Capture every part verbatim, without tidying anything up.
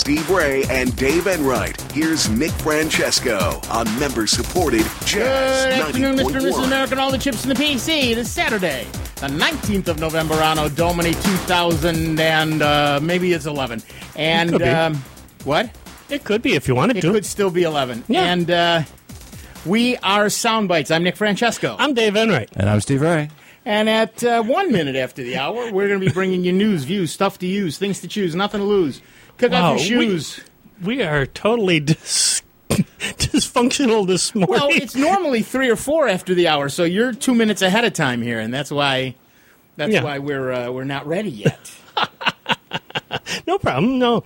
Steve Ray and Dave Enright. Here's Nick Francesco on member-supported Jazz Good afternoon, Mister and Missus ninety point one. America, and all the chips in the P C. It is Saturday, the nineteenth of November, Anno Domini two thousand, and uh, maybe it's eleven. And Could be. um, what? It could be if you wanted It to. could still be eleven. Yeah. And uh, we are Soundbites. I'm Nick Francesco. I'm Dave Enright. And I'm Steve Ray. And at uh, one minute after the hour, we're going to be bringing you news, views, stuff to use, things to choose, nothing to lose. Kick Wow, off your shoes. We, we are totally dis- dysfunctional this morning. Well, it's normally three or four after the hour, so you're two minutes ahead of time here, and that's why that's Yeah. why we're uh, we're not ready yet. No problem. No.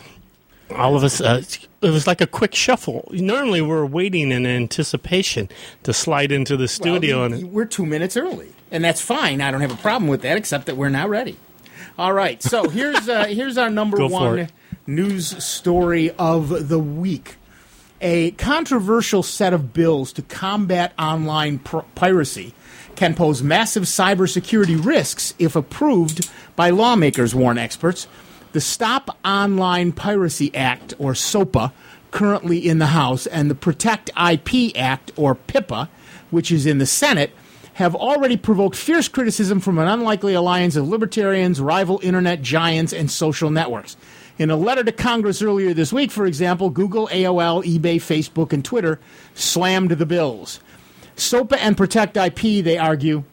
All of us, uh, it was like a quick shuffle. Normally we're waiting in anticipation to slide into the studio. Well, and you- we're two minutes early, and that's fine. I don't have a problem with that, except that we're not ready. All right, so here's uh, here's our number Go for one it. news story of the week. A controversial set of bills to combat online pr- piracy can pose massive cybersecurity risks if approved by lawmakers, warn experts. The Stop Online Piracy Act, or SOPA, currently in the House, and the Protect I P Act, or PIPA, which is in the Senate, have already provoked fierce criticism from an unlikely alliance of libertarians, rival internet giants, and social networks. In a letter to Congress earlier this week, for example, Google, A O L, eBay, Facebook, and Twitter slammed the bills. SOPA and Protect I P, they argue,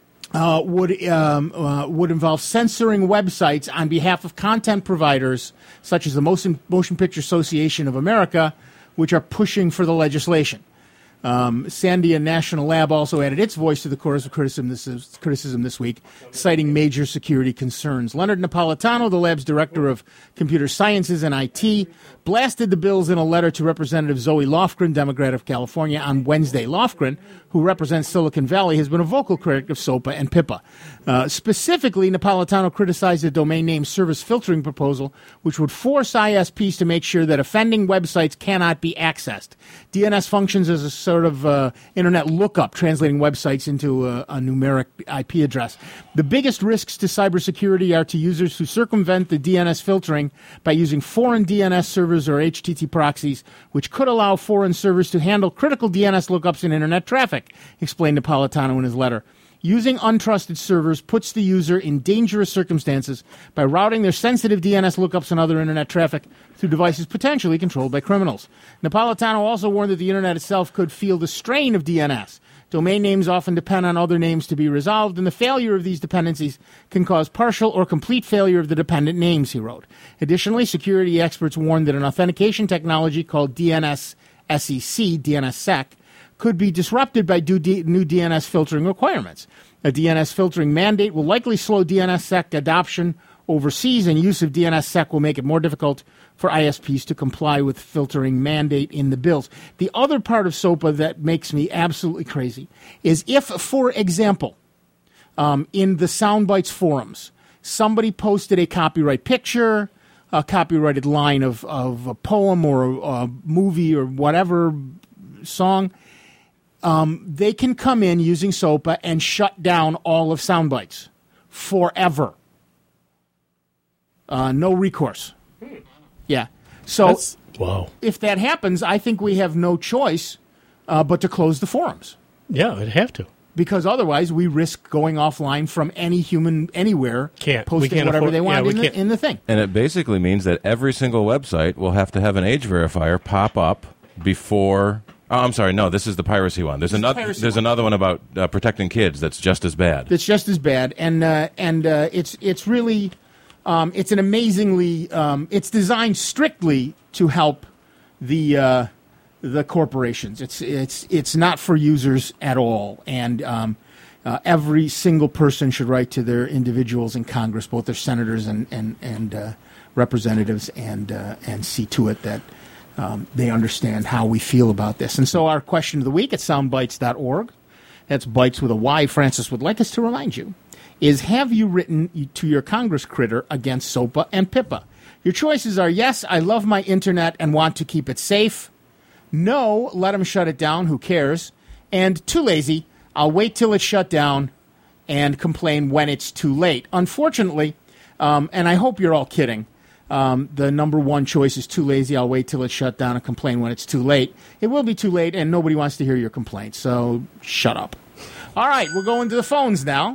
uh, would um, uh, would involve censoring websites on behalf of content providers such as the Motion, Motion Picture Association of America, which are pushing for the legislation. Um, Sandia National Lab also added its voice to the chorus of criticism this, is, criticism this week, citing major security concerns. Leonard Napolitano, the lab's director of computer sciences and I T, blasted the bills in a letter to Representative Zoe Lofgren, Democrat of California, on Wednesday. Lofgren, who represents Silicon Valley, has been a vocal critic of SOPA and PIPA. Uh, specifically, Napolitano criticized the domain name service filtering proposal, which would force I S Ps to make sure that offending websites cannot be accessed. D N S functions as a sort of uh, internet lookup, translating websites into a, a numeric I P address. The biggest risks to cybersecurity are to users who circumvent the D N S filtering by using foreign D N S servers or H T T P proxies, which could allow foreign servers to handle critical D N S lookups in internet traffic, explained Napolitano in his letter. Using untrusted servers puts the user in dangerous circumstances by routing their sensitive D N S lookups and other internet traffic through devices potentially controlled by criminals. Napolitano also warned that the internet itself could feel the strain of D N S. Domain names often depend on other names to be resolved, and the failure of these dependencies can cause partial or complete failure of the dependent names, he wrote. Additionally, security experts warned that an authentication technology called D N S S E C, D N S S E C, could be disrupted by new D N S filtering requirements. A D N S filtering mandate will likely slow D N S S E C adoption overseas, and use of D N S S E C will make it more difficult for I S Ps to comply with filtering mandate in the bills. The other part of SOPA that makes me absolutely crazy is if, for example, um, in the Soundbites forums, somebody posted a copyright picture, a copyrighted line of, of a poem or a, a movie or whatever song, Um, they can come in using SOPA and shut down all of Soundbites forever. Uh, no recourse. Yeah. So That's, wow. if that happens, I think we have no choice uh, but to close the forums. Yeah, it'd have to. Because otherwise we risk going offline from any human anywhere, Can't. We posting can't whatever afford- they want yeah, we in, the, can't. in the thing. And it basically means that every single website will have to have an age verifier pop up before. Oh, I'm sorry. No, this is the piracy one. There's This is the another. piracy There's one. another one about uh, protecting kids. That's just as bad. It's just as bad, and uh, and uh, it's it's really um, it's an amazingly um, it's designed strictly to help the uh, the corporations. It's it's it's not for users at all, and um, uh, every single person should write to their individuals in Congress, both their senators and and and uh, representatives, and uh, and see to it that. Um, they understand how we feel about this. And so our question of the week at soundbites dot org, that's bites with a Y, Francis would like us to remind you, is have you written to your Congress critter against SOPA and PIPA? Your choices are yes, I love my internet and want to keep it safe. No, let them shut it down, who cares? And too lazy, I'll wait till it's shut down and complain when it's too late. Unfortunately, um, and I hope you're all kidding, um, the number one choice is too lazy, I'll wait till it's shut down and complain when it's too late. It will be too late, and nobody wants to hear your complaint, so shut up. All right, we're going to the phones now.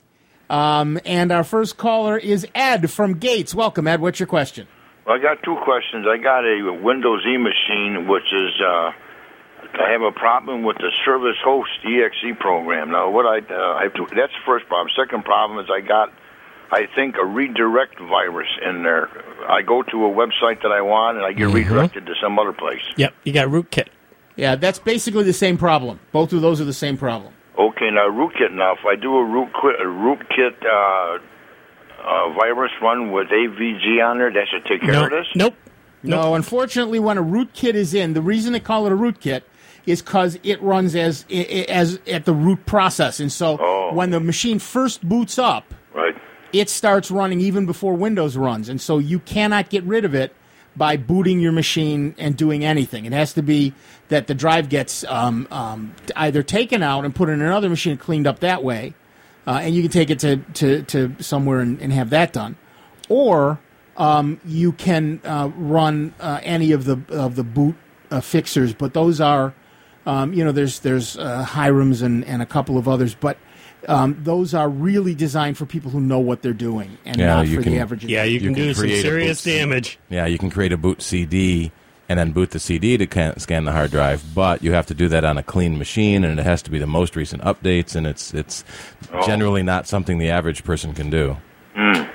Um, and our first caller is Ed from Gates. Welcome, Ed. What's your question? Well, I got two questions. I got a Windows E machine, which is, uh, I have a problem with the Service Host E X E program. Now, what I, uh, I have to, that's the first problem. Second problem is I got, I think, a redirect virus in there. I go to a website that I want, and I get mm-hmm. redirected to some other place. Yep, you got rootkit. Yeah, that's basically the same problem. Both of those are the same problem. Okay, now rootkit. Now, if I do a rootkit, a rootkit uh, uh, virus run with A V G on there, that should take care no, of this? Nope. No, nope. Unfortunately, when a rootkit is in, the reason they call it a rootkit is because it runs as as at the root process, and so oh. when the machine first boots up, right, it starts running even before Windows runs, and so you cannot get rid of it by booting your machine and doing anything. It has to be that the drive gets um, um, either taken out and put in another machine and cleaned up that way, uh, and you can take it to, to, to somewhere and, and have that done. Or um, you can uh, run uh, any of the of the boot uh, fixers, but those are, um, you know, there's there's uh, Hirams and, and a couple of others, but Um, those are really designed for people who know what they're doing, and yeah, not for can, the average. Yeah, you, you can, can do some serious damage. Yeah, you can create a boot C D and then boot the C D to can, scan the hard drive, but you have to do that on a clean machine, and it has to be the most recent updates, and it's it's oh. generally not something the average person can do. Mm.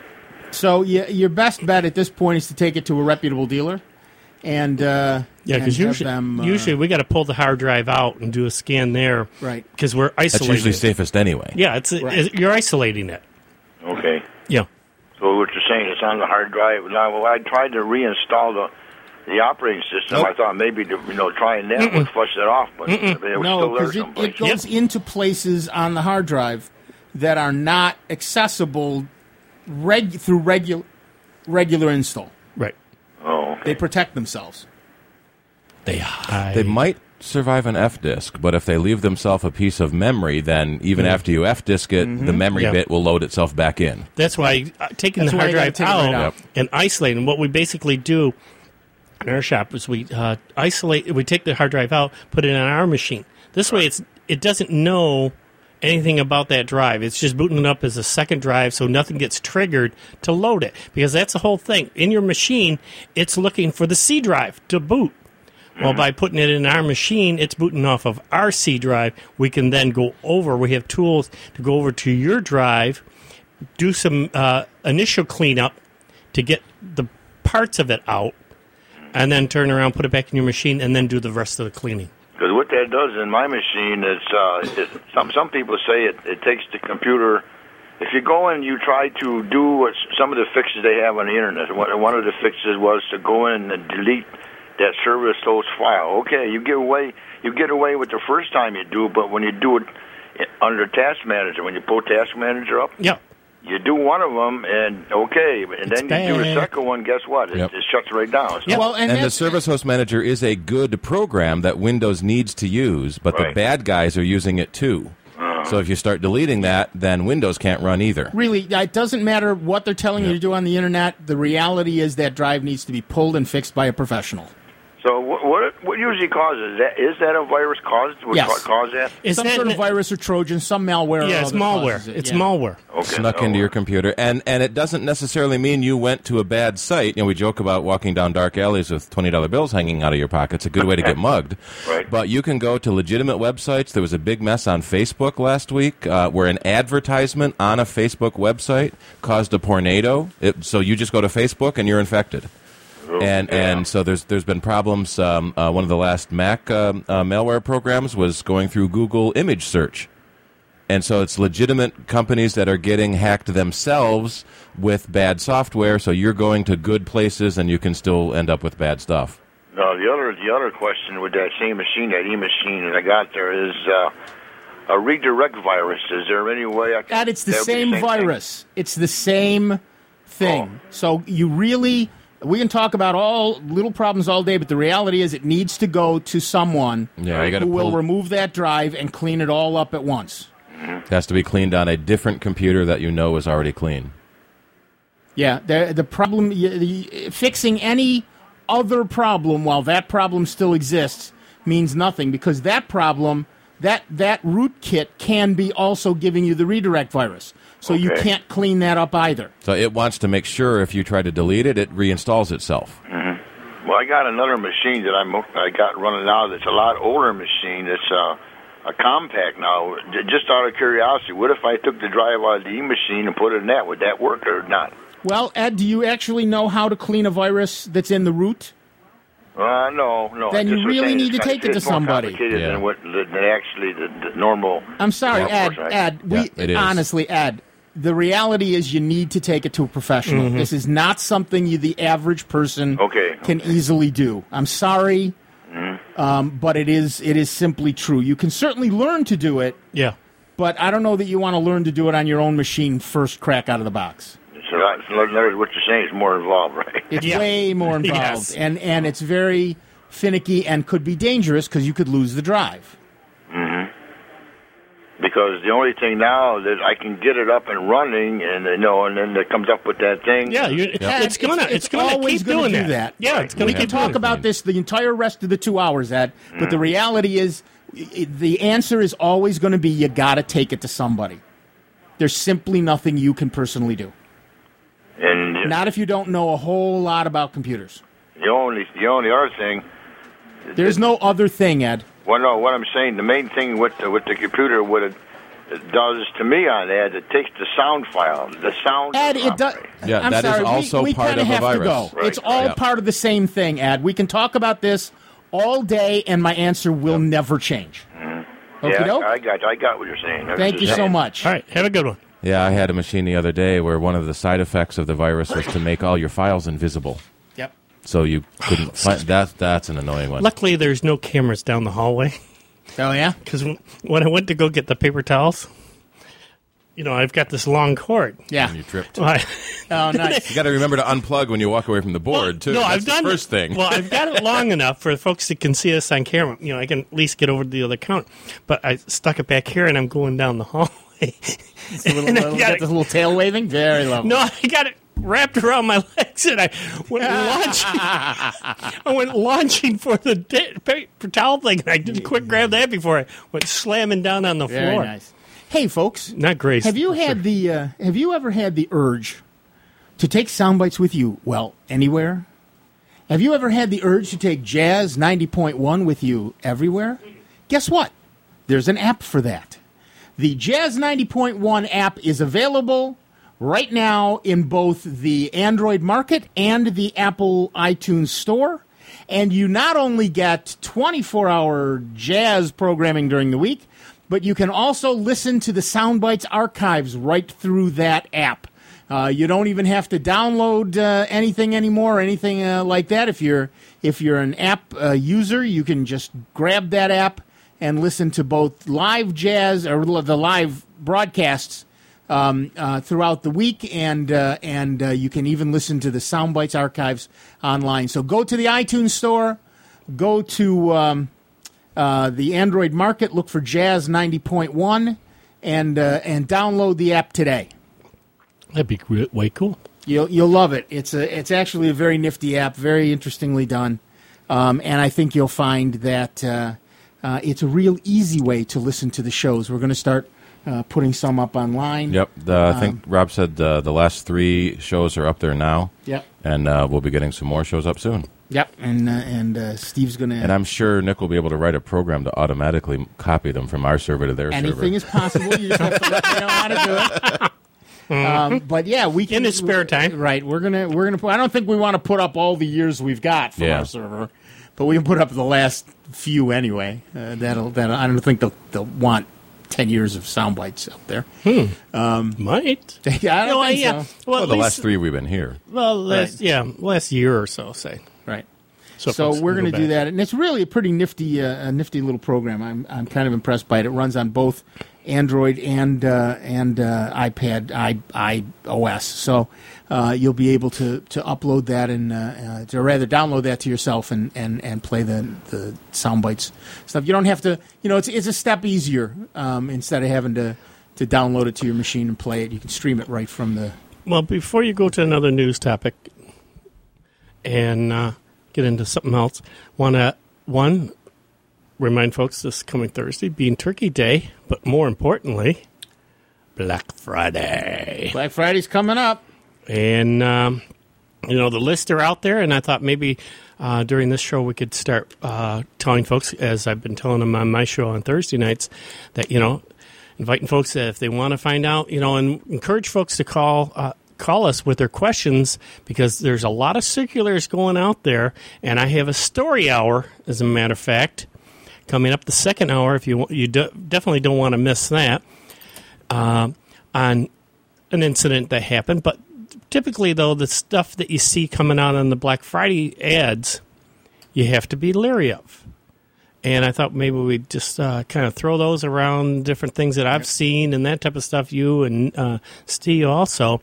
So yeah, your best bet at this point is to take it to a reputable dealer. And uh, yeah, because usually, them, uh, usually we got to pull the hard drive out and do a scan there, right? Because we're isolating. That's usually safest anyway. Yeah, it's, right. it's you're isolating it. Okay. Yeah. So what you're saying is on the hard drive. Now, well, I tried to reinstall the the operating system. Nope. I thought maybe to, you know trying that Mm-mm. would flush it off, but Mm-mm. it was no, still there because someplace. it, it goes yep. into places on the hard drive that are not accessible reg- through regular regular install. Right. Oh. Okay. They protect themselves. They hide. They might survive an F-disk, but if they leave themselves a piece of memory, then even mm-hmm. after you F-disk it, mm-hmm. the memory yeah. bit will load itself back in. That's why uh, taking That's the hard drive out, right out. and isolating. What we basically do in our shop is we uh, isolate. We take the hard drive out, put it on our machine. This way, it's it doesn't know anything about that drive. It's just booting it up as a second drive, so nothing gets triggered to load it. Because that's the whole thing. In your machine, it's looking for the C drive to boot. Well, by putting it in our machine, it's booting off of our C drive. We can then go over. We have tools to go over to your drive, do some uh, initial cleanup to get the parts of it out, and then turn around, put it back in your machine, and then do the rest of the cleaning. Because what that does in my machine is, uh, it, some some people say it, it takes the computer. If you go and you try to do what some of the fixes they have on the internet, one, one of the fixes was to go in and delete that service host file. Okay, you get away you get away with the first time you do, but when you do it under Task Manager, when you pull Task Manager up, yeah. you do one of them, and okay, and it's then bad. you do the second one, guess what? It, yep. it shuts right down. So. Yep. Well, and, and the Service Host Manager is a good program that Windows needs to use, but right. the bad guys are using it too. Uh-huh. So if you start deleting that, then Windows can't run either. Really, it doesn't matter what they're telling yep. you to do on the internet. The reality is that drive needs to be pulled and fixed by a professional. So what, what what usually causes that? Is that a virus caused? What Yes. ca- cause that? Is some that sort of an- virus or Trojan, some malware. Yeah, or it's other malware. causes it. It's yeah. malware. Okay. Snuck no. into your computer, and and it doesn't necessarily mean you went to a bad site. You know, we joke about walking down dark alleys with twenty dollar bills hanging out of your pockets. A good way to get mugged. Right. But you can go to legitimate websites. There was a big mess on Facebook last week uh, where an advertisement on a Facebook website caused a tornado. It, so you just go to Facebook and you're infected. And yeah. and so there's there's been problems. Um, uh, one of the last Mac um, uh, malware programs was going through Google image search, and so it's legitimate companies that are getting hacked themselves with bad software. So you're going to good places, and you can still end up with bad stuff. No, the other the other question with that same machine, that E machine that I got there is uh, a redirect virus. Is there any way I can? And it's the that would be same, same virus. Thing? It's the same thing. Oh. So you really, we can talk about all little problems all day, but the reality is it needs to go to someone Yeah, you gotta who will pull- remove that drive and clean it all up at once. It has to be cleaned on a different computer that you know is already clean. Yeah, the, the problem, the, fixing any other problem while that problem still exists means nothing, because that problem, that that rootkit can be also giving you the redirect virus. So okay. you can't clean that up either. So it wants to make sure if you try to delete it, it reinstalls itself. Mm-hmm. Well, I got another machine that I'm, I got running now that's a lot older machine. It's uh, a compact now. Just out of curiosity, what if I took the drive out of the E-machine and put it in that? Would that work or not? Well, Ed, do you actually know how to clean a virus that's in the root? Uh, no, no. Then you really need to take it to somebody. Yeah. Than what than actually the, the normal. I'm sorry, Ed. Ed, we yeah, honestly, Ed. The reality is, you need to take it to a professional. Mm-hmm. This is not something you, the average person, okay. can okay. easily do. I'm sorry, mm-hmm. um, but it is it is simply true. You can certainly learn to do it. Yeah. But I don't know that you want to learn to do it on your own machine first crack out of the box. So what you're saying is more involved, right? It's yeah. way more involved, yes. and and it's very finicky and could be dangerous because you could lose the drive. Mm-hmm. Because the only thing now that I can get it up and running, and you know, and then it comes up with that thing. Yeah, you, yeah. it's gonna it's, it's, it's gonna always keep gonna doing do that. that. Yeah, it's gonna we keep can talk about this the entire rest of the two hours, Ed. But mm-hmm. the reality is, it, the answer is always going to be you got to take it to somebody. There's simply nothing you can personally do. And not if you don't know a whole lot about computers. The only the only other thing. There's no other thing, Ed. Well, no. What I'm saying, the main thing with the, with the computer, what it, it does to me on that, it takes the sound file, the sound. Ed, it does. Yeah, I'm that sorry, is also we, we part of have a virus. To go. Right, it's all right. part of the same thing, Ed. We can talk about this all day, and my answer will yep. never change. Mm-hmm. Yeah, I, I got, I got what you're saying. Thank you saying. so much. All right, have a good one. Yeah, I had a machine the other day where one of the side effects of the virus was to make all your files invisible. Yep. So you couldn't find that. That's an annoying one. Luckily, there's no cameras down the hallway. Oh, yeah? Because when I went to go get the paper towels, you know, I've got this long cord. Yeah. And you tripped. Well, I, oh, nice. You got to remember to unplug when you walk away from the board, well, too. No, That's I've the done first thing. Well, I've got it long enough for folks that can see us on camera. You know, I can at least get over to the other counter. But I stuck it back here, and I'm going down the hallway. It's a little, little, got this little tail waving? Very lovely. No, I got it wrapped around my legs, and I went launching. I went launching for the da- paper towel thing, and I didn't quick grab that before I went slamming down on the Very floor. Nice. Hey, folks. Not Grace. Have you had sure. the? Uh, have you ever had the urge to take sound bites with you? Well, anywhere. Have you ever had the urge to take Jazz ninety point one with you everywhere? Guess what? There's an app for that. The Jazz ninety point one app is available right now in both the Android market and the Apple iTunes store. And you not only get twenty-four hour jazz programming during the week, but you can also listen to the Soundbites archives right through that app. Uh, you don't even have to download uh, anything anymore or anything uh, like that. If you're if you're an app uh, user, you can just grab that app and listen to both live jazz or the live broadcasts um, uh, throughout the week, and uh, and uh, you can even listen to the Soundbites archives online. So go to the iTunes store, go to um, uh, the Android market, look for Jazz ninety point one, and uh, and download the app today. That'd be way cool. You'll you'll love it. It's a it's actually a very nifty app, very interestingly done, um, and I think you'll find that. Uh, Uh, it's a real easy way to listen to the shows. We're going to start uh, putting some up online. Yep. The, I think um, Rob said uh, the last three shows are up there now. Yep. And uh, we'll be getting some more shows up soon. Yep. And uh, and uh, Steve's going to... And I'm sure Nick will be able to write a program to automatically copy them from our server to their anything server. Anything is possible. You just have to let me know how to do it. Um, but yeah, we can... In his spare time. Right. We're going to... We're gonna put, I don't think we want to put up all the years we've got from yeah. our server. But we can put up the last few anyway. Uh, that'll that I don't think they'll they'll want ten years of sound bites out there. Hmm. Um, Might. Yeah, I don't no, think yeah. so. Well, Well, the least, last three we've been here. Well, last, Right. yeah, last year or so, say. Right. So, So folks we're can going go to do back. that, and it's really a pretty nifty, uh, a nifty little program. I'm I'm kind of impressed by it. It runs on both Android and uh, and uh, iPad, i iOS. So uh, you'll be able to, to upload that and uh, uh, to rather download that to yourself and, and, and play the the Soundbites stuff. You don't have to, you know, it's it's a step easier um, instead of having to, to download it to your machine and play it. You can stream it right from the Well, before you go to another news topic and uh, get into something else, want to, one, remind folks this coming Thursday being Turkey Day, but more importantly, Black Friday. Black Friday's coming up. And, um, you know, the lists are out there, and I thought maybe uh, during this show we could start uh, telling folks, as I've been telling them on my show on Thursday nights, that, you know, inviting folks that if they want to find out, you know, and encourage folks to call uh, call us with their questions, because there's a lot of circulars going out there, and I have a story hour, as a matter of fact, coming up the second hour, if you you do, definitely don't want to miss that, uh, on an incident that happened, but typically, though, the stuff that you see coming out on the Black Friday ads, you have to be leery of. And I thought maybe we'd just uh, kind of throw those around, different things that I've seen and that type of stuff, you and uh, Steve also,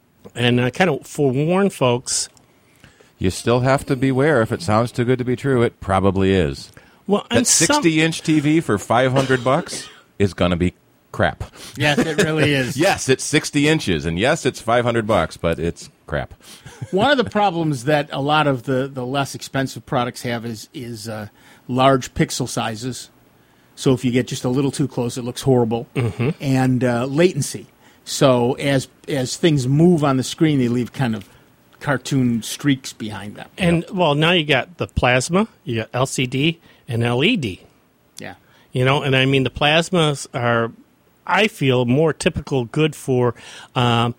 and uh, kind of forewarn folks. You still have to beware. If it sounds too good to be true, it probably is. Well, that sixty-inch T V for five hundred bucks is going to be crap. Yes, it really is. Yes, it's sixty inches, and yes, it's five hundred bucks, but it's crap. One of the problems that a lot of the, the less expensive products have is is uh, large pixel sizes. So if you get just a little too close, it looks horrible. Mm-hmm. And uh, latency. So as as things move on the screen, they leave kind of cartoon streaks behind them. And, well, now you got the plasma, you got L C D, and L E D. Yeah. You know, and I mean, the plasmas are, I feel, more typical good for um,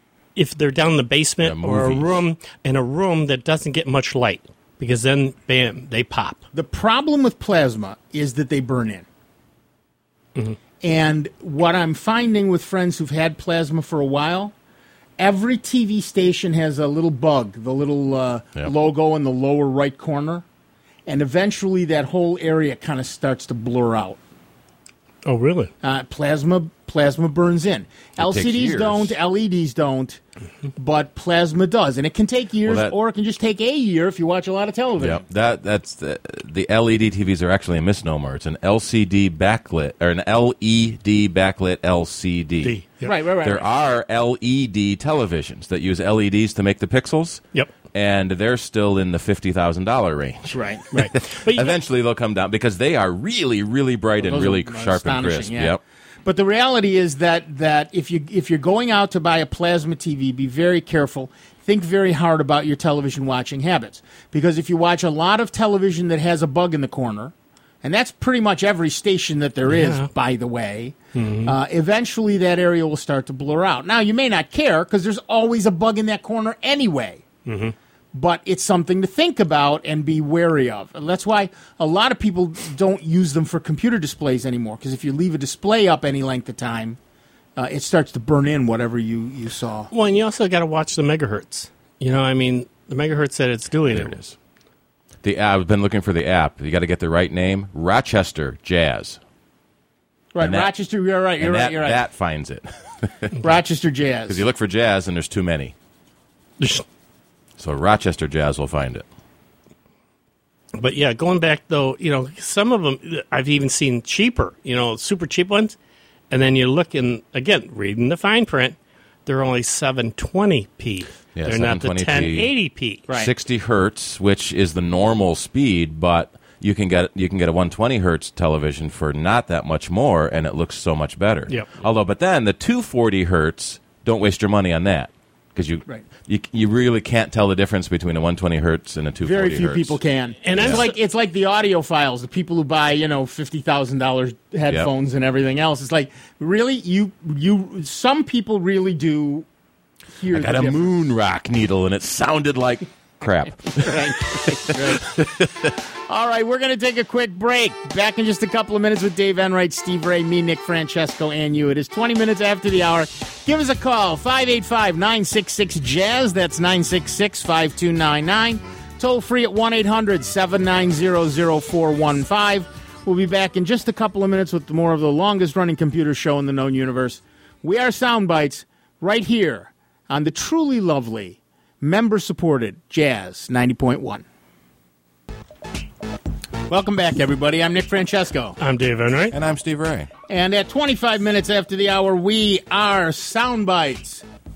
if they're down in the basement yeah, or a room, in a room that doesn't get much light, because then, bam, they pop. The problem with plasma is that they burn in. Mm-hmm. And what I'm finding with friends who've had plasma for a while, every T V station has a little bug, the little uh, yep. logo in the lower right corner, and eventually that whole area kind of starts to blur out. Oh, really? Uh, plasma plasma burns in. It L C Ds takes years. don't, L E Ds don't, but plasma does. And it can take years, Well, that- or it can just take a year if you watch a lot of television. Yeah, that that's the, the L E D T Vs are actually a misnomer. It's an L C D backlit or an L E D backlit L C D. D. Yep. Right, right, right. There right. are L E D televisions that use L E Ds to make the pixels. Yep. And they're still in the fifty thousand dollar range. Right. Right. But you Eventually, they'll come down because they are really, really bright and Those really are sharp and astonishing, crisp. yeah. Yep. But the reality is that, that if you if you're going out to buy a plasma T V, be very careful. Think very hard about your television watching habits, because if you watch a lot of television that has a bug in the corner, and that's pretty much every station that there is, Yeah. by the way, uh, eventually that area will start to blur out. Now, you may not care because there's always a bug in that corner anyway. Mm-hmm. But it's something to think about and be wary of. And that's why a lot of people don't use them for computer displays anymore, because if you leave a display up any length of time, uh, it starts to burn in whatever you, you saw. Well, and you also got to watch the megahertz. You know, I mean, the megahertz that it's doing. There it is. The I've been looking for the app. You got to get the right name. Rochester Jazz. Right, And that- Rochester, you're right, you're and right, that, you're right. That finds it. Rochester Jazz. Because you look for jazz and there's too many. So Rochester Jazz will find it. But yeah, going back though, you know, some of them I've even seen cheaper, you know, super cheap ones, and then you look and again reading the fine print, they're only seven twenty p. Yeah, they're not the seven twenty p. ten eighty p. Right. sixty hertz, which is the normal speed, but you can get you can get a one hundred twenty hertz television for not that much more, and it looks so much better. Yep. Although, but then the two forty hertz, don't waste your money on that, because you, Right. you you really can't tell the difference between a one hundred twenty hertz and a two forty Very few hertz. people can. And it's I'm like so- it's like the audiophiles, the people who buy, you know, fifty thousand dollars headphones and everything else. It's like, really, you you some people really do hear I got the a difference. moon rock needle, and it sounded like crap. Right, right. All right, we're going to take a quick break. Back in just a couple of minutes with Dave Enright, Steve Ray, me, Nick Francesco, and you. It is twenty minutes after the hour. Give us a call, five eight five, nine six six, jazz. That's nine six six, five two nine nine. Toll free at one eight hundred, seven nine zero, zero four one five. We'll be back in just a couple of minutes with more of the longest-running computer show in the known universe. We are Soundbites right here on the truly lovely, member-supported Jazz ninety point one. Welcome back, everybody. I'm Nick Francesco. I'm Dave Enright. And I'm Steve Ray. And at twenty-five minutes after the hour, we are Soundbites.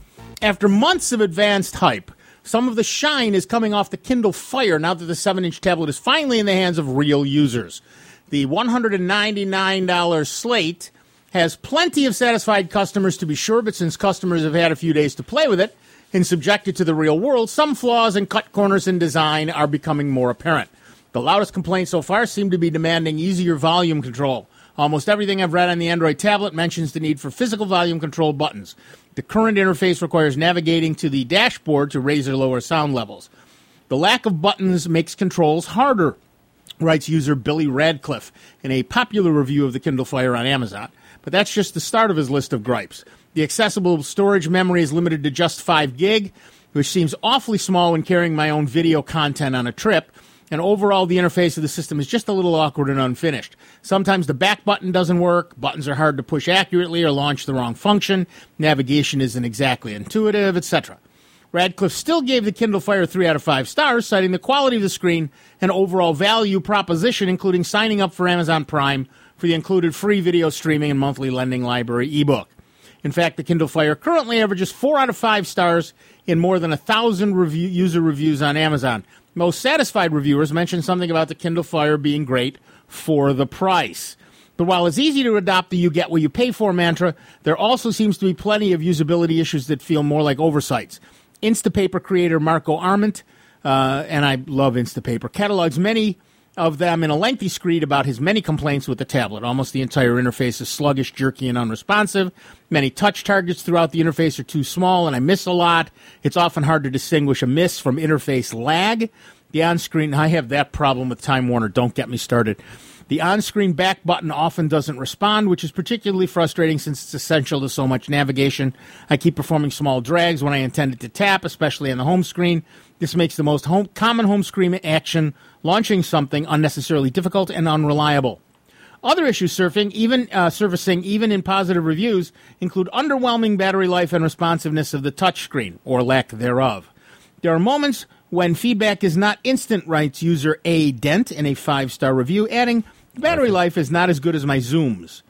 After months of advanced hype, some of the shine is coming off the Kindle Fire now that the seven-inch tablet is finally in the hands of real users. The one hundred ninety-nine dollars Slate has plenty of satisfied customers, to be sure, but since customers have had a few days to play with it and subject it to the real world, some flaws and cut corners in design are becoming more apparent. The loudest complaints so far seem to be demanding easier volume control. Almost everything I've read on the Android tablet mentions the need for physical volume control buttons. The current interface requires navigating to the dashboard to raise or lower sound levels. The lack of buttons makes controls harder, writes user Billy Radcliffe in a popular review of the Kindle Fire on Amazon. But that's just the start of his list of gripes. The accessible storage memory is limited to just five gig, which seems awfully small when carrying my own video content on a trip. And overall, the interface of the system is just a little awkward and unfinished. Sometimes the back button doesn't work, buttons are hard to push accurately or launch the wrong function, navigation isn't exactly intuitive, et cetera. Radcliffe still gave the Kindle Fire three out of five stars, citing the quality of the screen and overall value proposition, including signing up for Amazon Prime for the included free video streaming and monthly lending library ebook. In fact, the Kindle Fire currently averages four out of five stars in more than one thousand review, user reviews on Amazon. Most satisfied reviewers mention something about the Kindle Fire being great for the price. But while it's easy to adopt the you get what you pay for mantra, there also seems to be plenty of usability issues that feel more like oversights. Instapaper creator Marco Arment, uh, and I love Instapaper, catalogs many of them in a lengthy screed about his many complaints with the tablet. Almost the entire interface is sluggish, jerky, and unresponsive. Many touch targets throughout the interface are too small, and I miss a lot. It's often hard to distinguish a miss from interface lag. The on-screen, I have that problem with Time Warner. Don't get me started. The on-screen back button often doesn't respond, which is particularly frustrating since it's essential to so much navigation. I keep performing small drags when I intended to tap, especially on the home screen. This makes the most home, common home screen action, launching something, unnecessarily difficult and unreliable. Other issues surfing, even uh, surfacing even in positive reviews include underwhelming battery life and responsiveness of the touchscreen, or lack thereof. There are moments when feedback is not instant, writes user A. Dent in a five-star review, adding, battery life is not as good as my Zooms.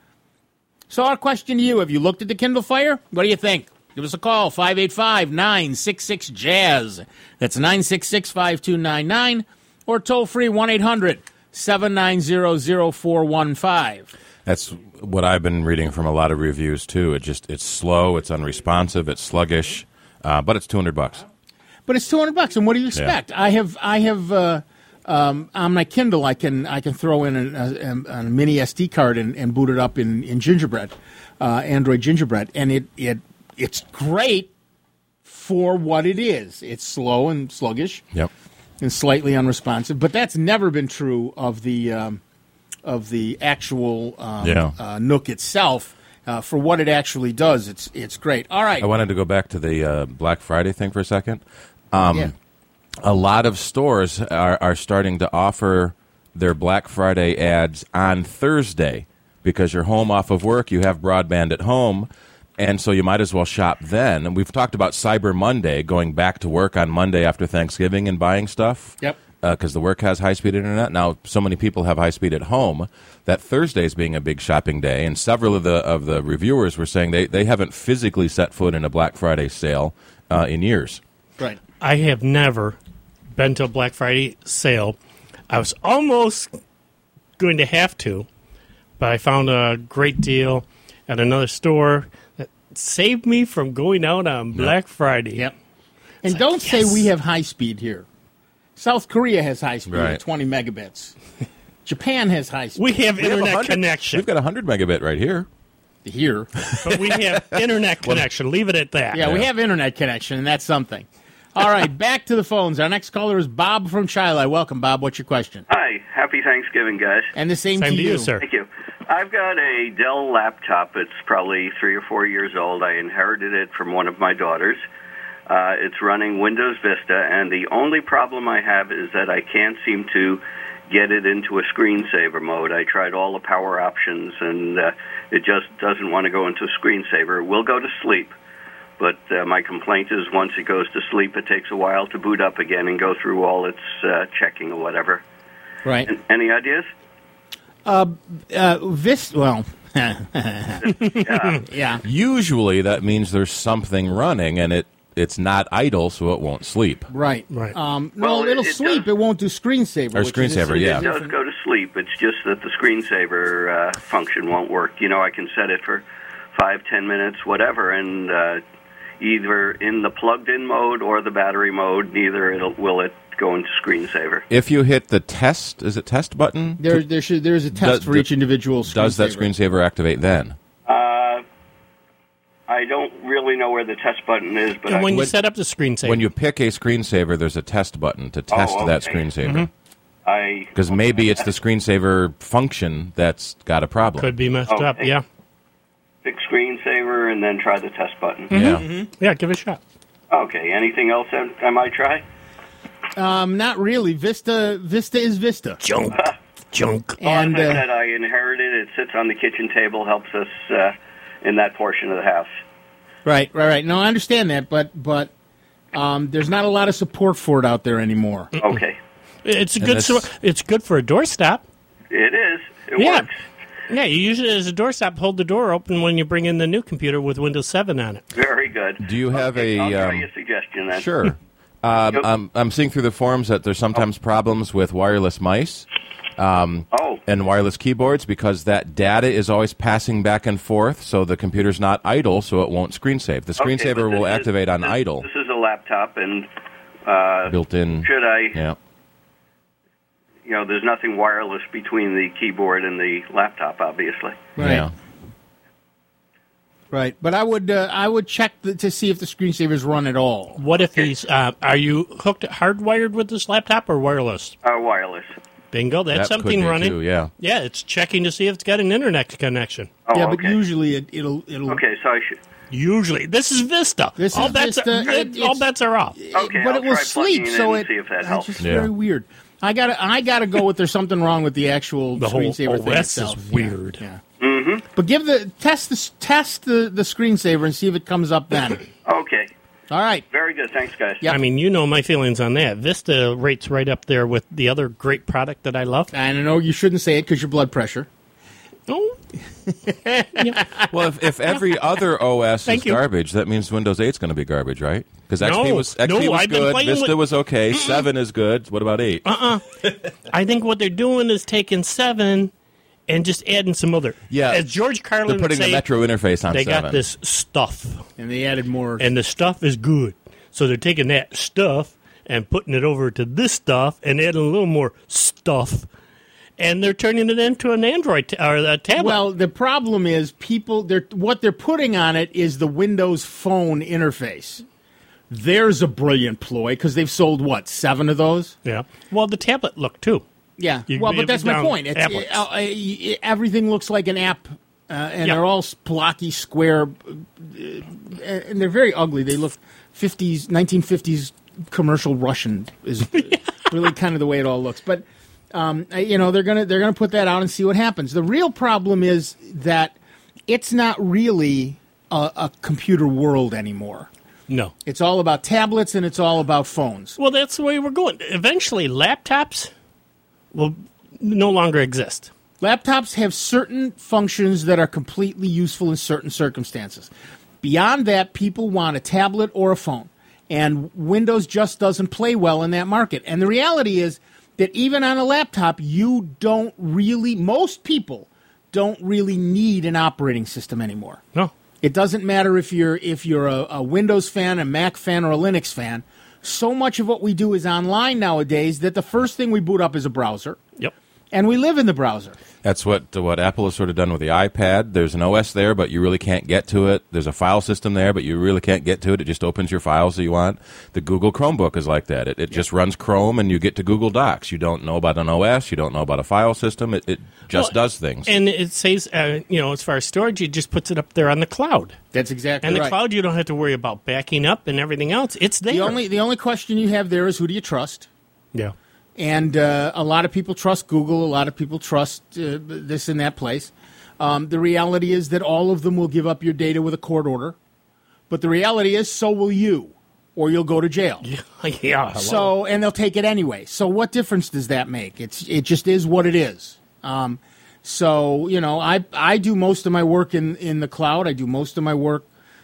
So our question to you, have you looked at the Kindle Fire? What do you think? Give us a call, five eight five, nine six six, jazz. That's nine six six, five two nine nine, or toll-free one eight hundred, seven nine zero, zero four one five. That's what I've been reading from a lot of reviews, too. It just It's slow, it's unresponsive, it's sluggish, uh, but it's two hundred bucks. But it's two hundred bucks, and what do you expect? Yeah. I have, I have uh, um, on my Kindle, I can I can throw in a, a, a mini S D card and, and boot it up in, in Gingerbread, uh, Android Gingerbread, and it, it it's great for what it is. It's slow and sluggish, yep, and slightly unresponsive. But that's never been true of the um, of the actual um, yeah. uh, Nook itself. Uh, for what it actually does, it's it's great. All right. I wanted to go back to the uh, Black Friday thing for a second. Um, yeah. A lot of stores are, are starting to offer their Black Friday ads on Thursday because you're home off of work, you have broadband at home, and so you might as well shop then. And we've talked about Cyber Monday, going back to work on Monday after Thanksgiving and buying stuff. Yep. Because uh, the work has high-speed internet. Now, so many people have high-speed at home that Thursday's being a big shopping day, and several of the of the reviewers were saying they, they haven't physically set foot in a Black Friday sale uh, in years. Right. I have never been to a Black Friday sale. I was almost going to have to, but I found a great deal at another store that saved me from going out on Black Friday. Yep. And It's don't like, say yes. we have high speed here. South Korea has high speed Right. at twenty megabits. Japan has high speed. We have We have internet one hundred connection. We've got one hundred megabit right here. here. But we have internet connection. Leave it at that. Yeah, we Yeah. have internet connection, and that's something. All right, back to the phones. Our next caller is Bob from Chili. Welcome, Bob. What's your question? Hi. Happy Thanksgiving, guys. And the same, Same to to you, sir. Thank you. I've got a Dell laptop. It's probably three or four years old. I inherited it from one of my daughters. Uh, it's running Windows Vista, and the only problem I have is that I can't seem to get it into a screensaver mode. I tried all the power options, and uh, it just doesn't want to go into screensaver. It will go to sleep, but uh, my complaint is once it goes to sleep, it takes a while to boot up again and go through all its uh, checking or whatever. Right. And any ideas? Uh, Vista, well, Yeah. yeah. Usually that means there's something running, and it it's not idle, so it won't sleep. Right. Right. Um, no, Well, it- it'll it sleep. does- It won't do screensaver. Or which is a screensaver, yeah. It does different- go to sleep. It's just that the screensaver uh, function won't work. You know, I can set it for five, ten minutes, whatever, and uh, either in the plugged-in mode or the battery mode, neither it'll, will it go into screensaver. If you hit the test, is it test button? There, there should, there's a test Does- for each individual screensaver. Does that screensaver activate then? Uh, I don't really know where the test button is, but And I, when you When- set up the screensaver, When you pick a screensaver, there's a test button to test Oh, that okay. screensaver. I Because maybe it's the screensaver function that's got a problem. could be messed up. Okay. Yeah. pick screensaver and then try the test button. Yeah. Yeah, give it a shot. Okay, anything else I, I might try? Um, not really. Vista, Vista is Vista. Junk. Junk. And As I uh, said, I inherited it. It sits on the kitchen table, helps us uh, in that portion of the house. right, right, right. No, I understand that, but but um, there's not a lot of support for it out there anymore. Okay, It's a And good. this- So, it's good for a doorstop. it is. It Yeah. works. Yeah, you use it as a doorstop. Hold the door open when you bring in the new computer with Windows seven on it. Very good. Do you have Okay, a, I'll try um, your suggestion then. Sure. Um, Yep. I'm, I'm seeing through the forums that there's sometimes problems with wireless mice um, Oh, and wireless keyboards because that data is always passing back and forth, so the computer's not idle, so it won't screen save. The okay, screensaver but will this is- activate on this, idle, This is a laptop, and uh, built-in. should I? Yeah. You know, there's nothing wireless between the keyboard and the laptop, obviously. Right, Yeah. right. But I would uh, I would check the, to see if the screensavers run at all. What if he's? Uh, are you hooked, hardwired with this laptop or wireless? Uh, wireless. Bingo, that's That could something be running. too, yeah. Yeah, it's checking to see if it's got an internet connection. Oh, yeah, but okay. usually it, it'll it'll. Okay, so I should. Usually, this is Vista. This all is bets Vista. Are, It- all it's- bets are off. Okay, but I'll it will try sleep, plugging it so in it. and see if that That's helps. just Yeah. very weird. I gotta I gotta go with there's something wrong with the actual The whole screensaver thing O S is itself. weird. Yeah. yeah. Mm-hmm. But give the test the test the the screensaver and see if it comes up then. Okay, All right. very good. Thanks, guys. Yeah. I mean, you know my feelings on that. Vista rates right up there with the other great product that I love. And I know you shouldn't say it because your blood pressure. Oh, Well, if, if every other O S Thank is you. garbage, that means Windows eight's going to be garbage, right? Because X P No. was X P No, was I've been good, playing Vista with- was okay, seven is good. What about eight? I think what they're doing is taking seven and just adding some other. Yeah, as George Carlin They're putting would say, the Metro interface on they seven. got this stuff, And they added more. and the stuff is good. So they're taking that stuff and putting it over to this stuff and adding a little more stuff, and they're turning it into an Android ta- or a tablet. well, the problem is people. They're what they're putting on it is the Windows Phone interface. There's a brilliant ploy because they've sold what seven of those. yeah. Well, the tablet look too. Yeah. You can well, be but able that's to my down point. It's, tablets. uh, uh, everything looks like an app, uh, and Yeah. they're all blocky, square, uh, and they're very ugly. They look fifties, nineteen fifties commercial Russian is really kind of the way it all looks. But um, I- you know, they're gonna they're gonna put that out and see what happens. The real problem is that it's not really a, a computer world anymore. No. It's all about tablets and it's all about phones. Well, that's the way we're going. Eventually, laptops will no longer exist. Laptops have certain functions that are completely useful in certain circumstances. Beyond that, people want a tablet or a phone. And Windows just doesn't play well in that market. And the reality is that even on a laptop, you don't really, most people don't really need an operating system anymore. No. It doesn't matter if you're if you're a, a Windows fan, a Mac fan, or a Linux fan. So much of what we do is online nowadays that the first thing we boot up is a browser, Yep. and we live in the browser. That's what what Apple has sort of done with the iPad. There's an O S there, but you really can't get to it. There's a file system there, but you really can't get to it. It just opens your files that you want. The Google Chromebook is like that. It, it just runs Chrome, and you get to Google Docs. You don't know about an O S. You don't know about a file system. It, it just Well, does things. And it saves, uh, you know, as far as storage, it just puts it up there on the cloud. That's exactly And the right. cloud, you don't have to worry about backing up and everything else. It's there. The only the only question you have there is who do you trust? yeah. And uh, a lot of people trust Google. A lot of people trust uh, this and that place. Um, the reality is that all of them will give up your data with a court order. But the reality is, so will you, or you'll go to jail. yeah. hello. So, and they'll take it anyway. So, what difference does that make? It's it just is what it is. Um, so, you know, I I do most of my work in in the cloud. I do most of my work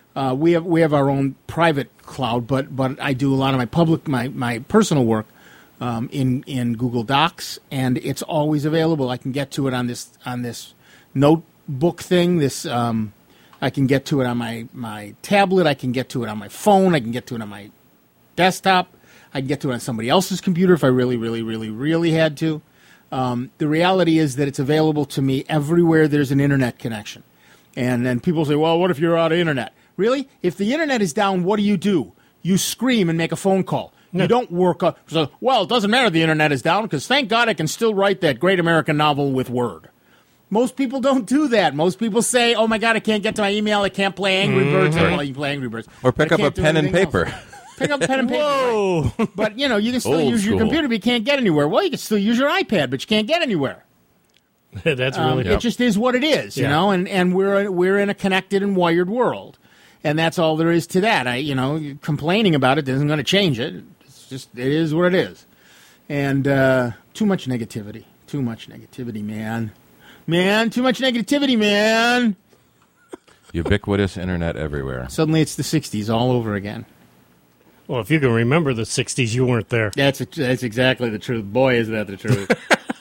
Uh, we have we have our own private cloud, but but I do a lot of my public my, my personal work um, in in Google Docs, and it's always available. I can get to it on this on this notebook thing. This um, I can get to it on my, my tablet. I can get to it on my phone. I can get to it on my desktop. I can get to it on somebody else's computer if I really, really, really, really had to. Um, the reality is that it's available to me everywhere there's an internet connection. And then people say, well, what if you're out of internet? Really? If the internet is down, what do you do? You scream and make a phone call. No. You don't work up. So, well, it doesn't matter the internet is down because thank God I can still write that great American novel with Word. Most people don't do that. Most people say, oh, my God, I can't get to my email. I can't play Angry Birds. Mm-hmm. Well, you can play Angry Birds. Or pick up a pen and paper. Else. Pick up pen and paper. Whoa. Right? But, you know, you can still Old use school. your computer, but you can't get anywhere. Well, you can still use your iPad, but you can't get anywhere. That's Um, really it just is what it is, you Yeah. know, and, and we're we're in a connected and wired world. And that's all there is to that. I, you know, complaining about it isn't going to change it. It's just, it is what it is. And uh, too much negativity. Too much negativity, man. Man, too much negativity, man. Ubiquitous internet everywhere. Suddenly it's the sixties all over again. Well, if you can remember the sixties, you weren't there. That's, a, that's exactly the truth. Boy, is that the truth.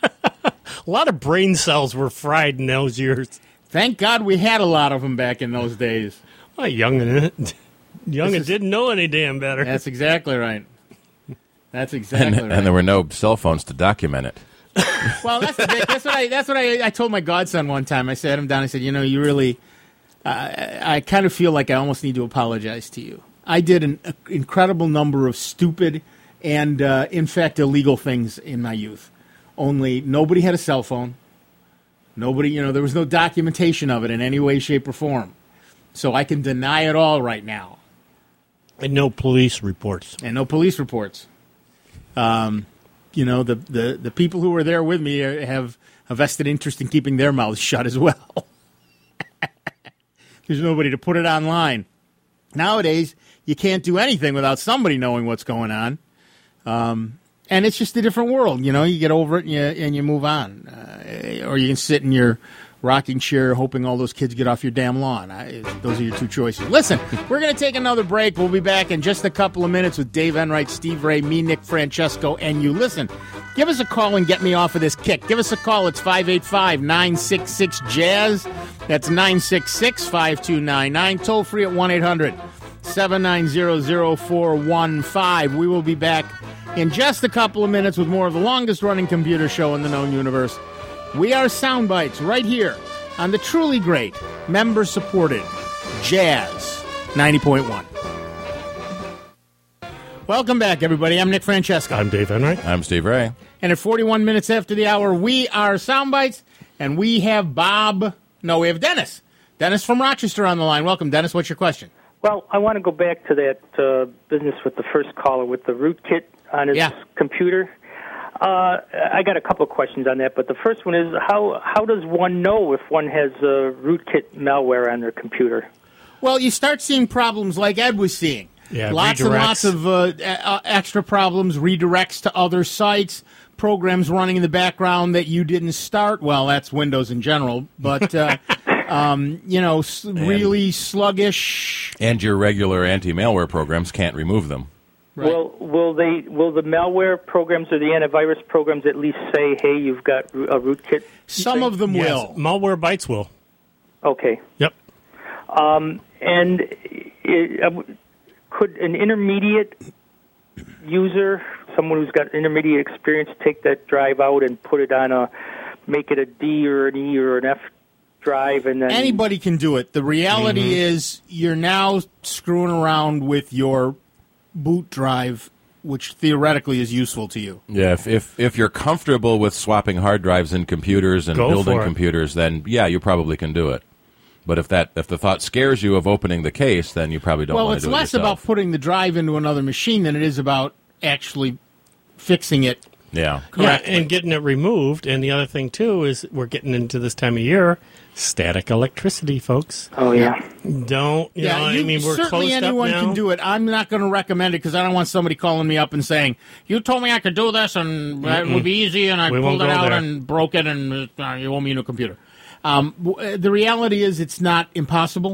A lot of brain cells were fried in those years. Thank God we had a lot of them back in those days. Well, Youngin, Youngin is- didn't know any damn better. That's exactly right. That's exactly And, right. and there were no cell phones to document it. Well, that's the big, that's what I that's what I, I told my godson one time. I sat him down. I said, you know, you really, uh, I kind of feel like I almost need to apologize to you. I did an a, incredible number of stupid and, uh, in fact, illegal things in my youth. Only nobody had a cell phone. Nobody, you know, there was no documentation of it in any way, shape, or form. So I can deny it all right now. And no police reports. And no police reports. Um, you know, the, the, the people who were there with me are, have a vested interest in keeping their mouths shut as well. There's nobody to put it online. Nowadays, you can't do anything without somebody knowing what's going on. Um, and it's just a different world. You know, you get over it and you, and you move on. Uh, or you can sit in your rocking chair hoping all those kids get off your damn lawn. I, those are your two choices. Listen, we're going to take another break. We'll be back in just a couple of minutes with Dave Enright, Steve Ray, me, Nick Francesco, and you. Listen, give us a call and get me off of this kick. Give us a call. It's five eight five, nine six six, jazz. That's nine six six, five two nine nine. Toll free at one eight hundred, seven nine zero, zero four one five. We will be back in just a couple of minutes with more of the longest-running computer show in the known universe. We are Soundbites right here on the truly great, member-supported Jazz ninety point one. Welcome back, everybody. I'm Nick Francesco. I'm Dave Enright. I'm Steve Ray. And at forty-one minutes after the hour, we are Soundbites, and we have Bob. No, we have Dennis. Dennis from Rochester on the line. Welcome, Dennis. What's your question? Well, I want to go back to that uh, business with the first caller with the rootkit on his Yeah. computer. Uh, I got a couple of questions on that, but the first one is how how does one know if one has uh, rootkit malware on their computer? Well, you start seeing problems like Ed was seeing. Yeah, lots and redirects. lots of uh, uh, extra problems, redirects to other sites, programs running in the background that you didn't start. Well, that's Windows in general, but uh, um, you know, s- really sluggish. And your regular anti-malware programs can't remove them. Right. Will will they will the malware programs or the antivirus programs at least say, "Hey, you've got a rootkit"? Some of them Yes, will. Malwarebytes will. Okay, Yep. and it, uh, could an intermediate user, someone who's got intermediate experience, take that drive out and put it on a, make it a D or an E or an F drive, and then Anybody can do it. The reality Mm-hmm. is you're now screwing around with your boot drive, which theoretically is useful to you. Yeah, if, if if you're comfortable with swapping hard drives in computers and Go building for it. computers, then yeah, you probably can do it. But if that if the thought scares you of opening the case, then you probably don't Well, want it's to do it less yourself. about putting the drive into another machine than it is about actually fixing it. yeah. Yeah, and getting it removed. And the other thing, too, is we're getting into this time of year, static electricity, folks. oh yeah. Don't, you know, you, I mean, we're certainly closed anyone up now. can do it. I'm not going to recommend it because I don't want somebody calling me up and saying, you told me I could do this and it would be easy and I We pulled won't it go out there. and broke it and uh, you owe me a new computer. Um, w- uh, the reality is it's not impossible.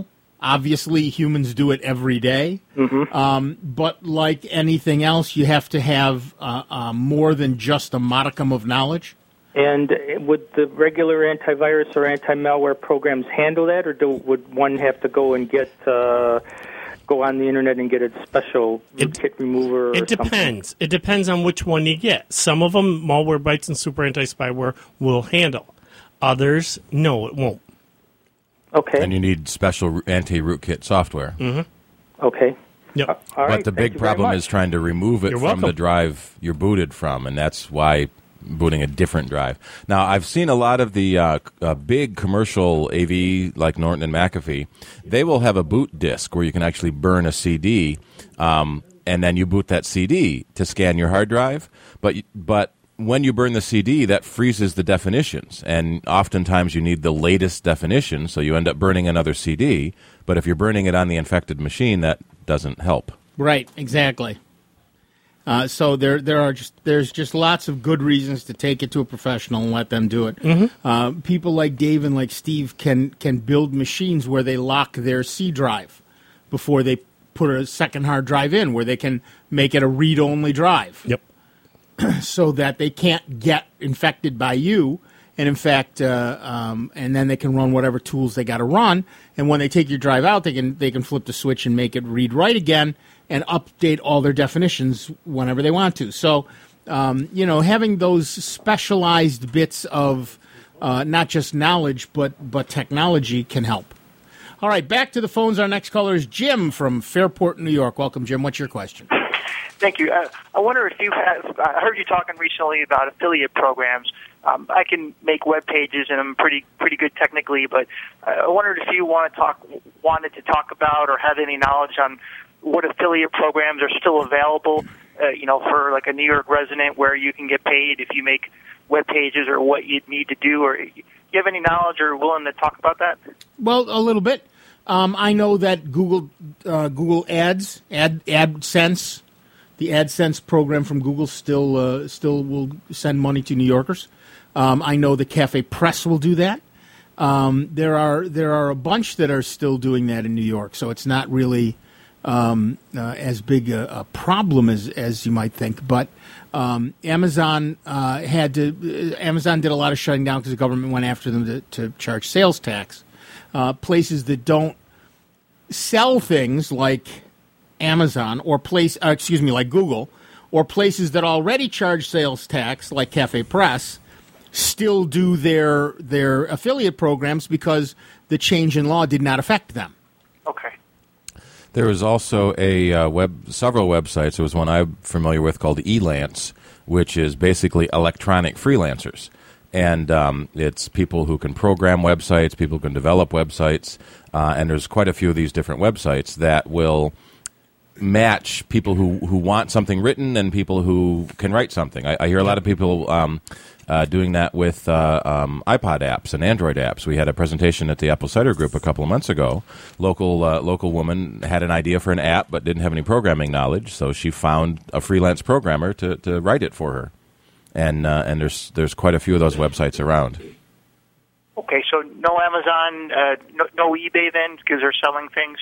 Obviously, humans do it every day. Mm-hmm. Um, but like anything else, you have to have uh, uh, more than just a modicum of knowledge. And would the regular antivirus or anti-malware programs handle that, or do, would one have to go and get uh, go on the internet and get a special rootkit remover? Or It depends. Something? It depends on which one you get. Some of them, Malwarebytes and Super Anti-Spyware, will handle. Others, no, it won't. Okay. And you need special anti-rootkit software. Mm-hmm. Okay. Yep. Uh, all right. But the Thank big you very problem much. is trying to remove it You're from welcome. the drive you're booted from, and that's why booting a different drive. Now, I've seen a lot of the uh, uh, big commercial A V like Norton and McAfee. They will have a boot disk where you can actually burn a C D, um, and then you boot that C D to scan your hard drive. But but when you burn the C D, that freezes the definitions, and oftentimes you need the latest definition, so you end up burning another C D. But if you're burning it on the infected machine, that doesn't help. Right, exactly. Uh, so there, there are just there's just lots of good reasons to take it to a professional and let them do it. Mm-hmm. Uh, people like Dave and like Steve can can build machines where they lock their C drive before they put a second hard drive in, where they can make it a read-only drive. Yep. So that they can't get infected by you, and in fact, uh, um, and then they can run whatever tools they got to run. And when they take your drive out, they can they can flip the switch and make it read write again, and update all their definitions whenever they want to. So, um, you know, having those specialized bits of uh, not just knowledge but but technology can help. All right, back to the phones. Our next caller is Jim from Fairport, New York. Welcome, Jim. What's your question? Thank you. Uh, I wonder if you have, I heard you talking recently about affiliate programs. Um, I can make web pages, and I'm pretty pretty good technically, but I wondered if you want to talk, wanted to talk about or have any knowledge on what affiliate programs are still available, uh, you know, for like a New York resident where you can get paid if you make web pages, or what you'd need to do, or do you have any knowledge or willing to talk about that? Well, a little bit. Um, I know that Google uh, Google Ads, Ad AdSense, the AdSense program from Google still uh, still will send money to New Yorkers. Um, I know the Cafe Press will do that. Um, there are there are a bunch that are still doing that in New York, so it's not really um, uh, as big a, a problem as as you might think. But um, Amazon uh, had to. Amazon did a lot of shutting down because the government went after them to, to charge sales tax. Uh, places that don't sell things like Amazon or place, uh, excuse me, like Google, or places that already charge sales tax like Cafe Press, still do their their affiliate programs because the change in law did not affect them. Okay. There was also a uh, web, several websites. There was one I'm familiar with called Elance, which is basically electronic freelancers. And um, it's people who can program websites, people who can develop websites, uh, and there's quite a few of these different websites that will match people who, who want something written and people who can write something. I, I hear a lot of people um, uh, doing that with uh, um, iPod apps and Android apps. We had a presentation at the Apple Cider Group a couple of months ago. Local uh, local woman had an idea for an app but didn't have any programming knowledge, so she found a freelance programmer to, to write it for her. And uh, and there's there's quite a few of those websites around. Okay, so no Amazon, uh, no, no eBay then, because they're selling things?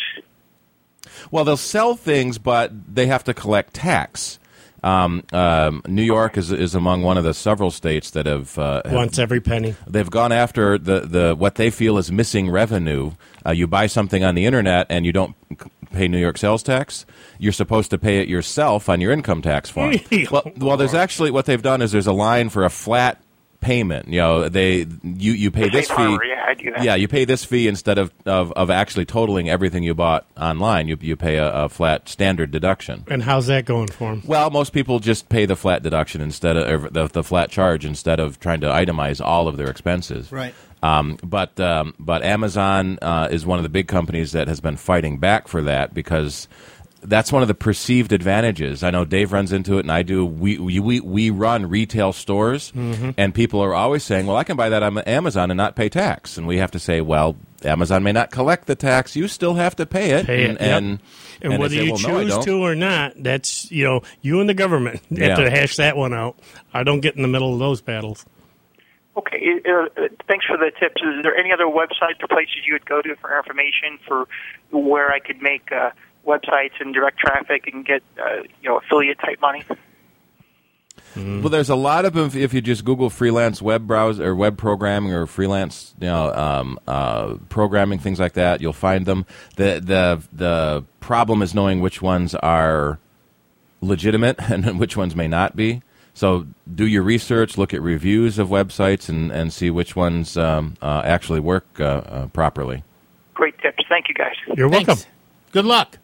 Well, they'll sell things, but they have to collect tax. Um, um, New York is is among one of the several states that have, uh, have Wants every penny. They've gone after the, the what they feel is missing revenue. Uh, you buy something on the internet and you don't pay New York sales tax. You're supposed to pay it yourself on your income tax form. well, well, there's actually what they've done is there's a line for a flat payment. You know, they you, you pay this Safe fee. Harbor, yeah, I do that. Yeah, you pay this fee instead of, of, of actually totaling everything you bought online. You you pay a, a flat standard deduction. And how's that going for them? Well, most people just pay the flat deduction instead of or the, the flat charge instead of trying to itemize all of their expenses. Right. Um, but um, but Amazon uh, is one of the big companies that has been fighting back for that because that's one of the perceived advantages. I know Dave runs into it, and I do. We we we, we run retail stores, mm-hmm. and people are always saying, "Well, I can buy that on Amazon and not pay tax." And we have to say, "Well, Amazon may not collect the tax; you still have to pay it." Pay it, and, yep. and, and, and whether say, you well, no, I choose don't. to or not, that's you know you and the government Yeah. have to hash that one out. I don't get in the middle of those battles. Okay. Uh, thanks for the tips. Is there any other websites or places you would go to for information for where I could make uh, websites and direct traffic and get uh, you know affiliate type money? Well, there's a lot of them. If you just Google freelance web browser or web programming or freelance, you know, um, uh, programming, things like that, you'll find them. the the The problem is knowing which ones are legitimate and which ones may not be. So do your research, look at reviews of websites, and, and see which ones um, uh, actually work uh, uh, properly. Great tips. Thank you, guys. You're Thanks. welcome. Good luck.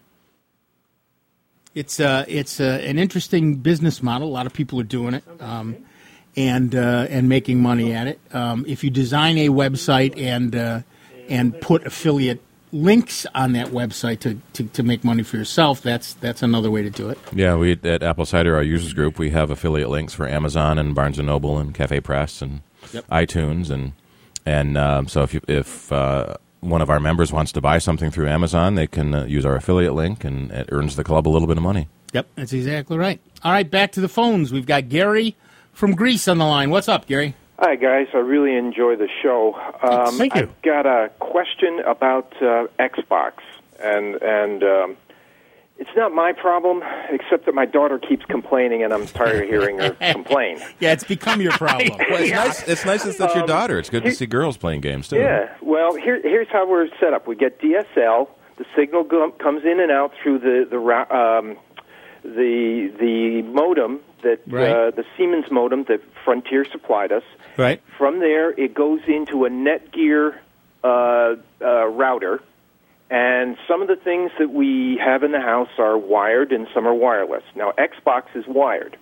It's uh, it's uh, an interesting business model. A lot of people are doing it, um, and uh, and making money at it. Um, if you design a website and uh, and put affiliate links on that website to, to, to make money for yourself, that's that's another way to do it. Yeah, we at Apple Cider, our users group, we have affiliate links for Amazon and Barnes and Noble and Cafe Press and Yep. iTunes, and and um, so if you, if uh, one of our members wants to buy something through Amazon, they can uh, use our affiliate link, and it earns the club a little bit of money. Yep, that's exactly right. All right, back to the phones. We've got Gary from Greece on the line. What's up, Gary? Hi, guys. I really enjoy the show. Um, Thank you. I've got a question about uh, Xbox, and and um, it's not my problem, except that my daughter keeps complaining, and I'm tired of hearing her complain. Yeah, it's become your problem. Well, it's nice. It's nice that that's your Um, daughter. It's good to see girls playing games too. Yeah. Well, here, here's how we're set up. We get D S L. The signal go- comes in and out through the the ra- um, the the modem that Right. uh, the Siemens modem that Frontier supplied us. Right. From there, it goes into a Netgear uh, uh, router, and some of the things that we have in the house are wired and some are wireless. Now, Xbox is wired.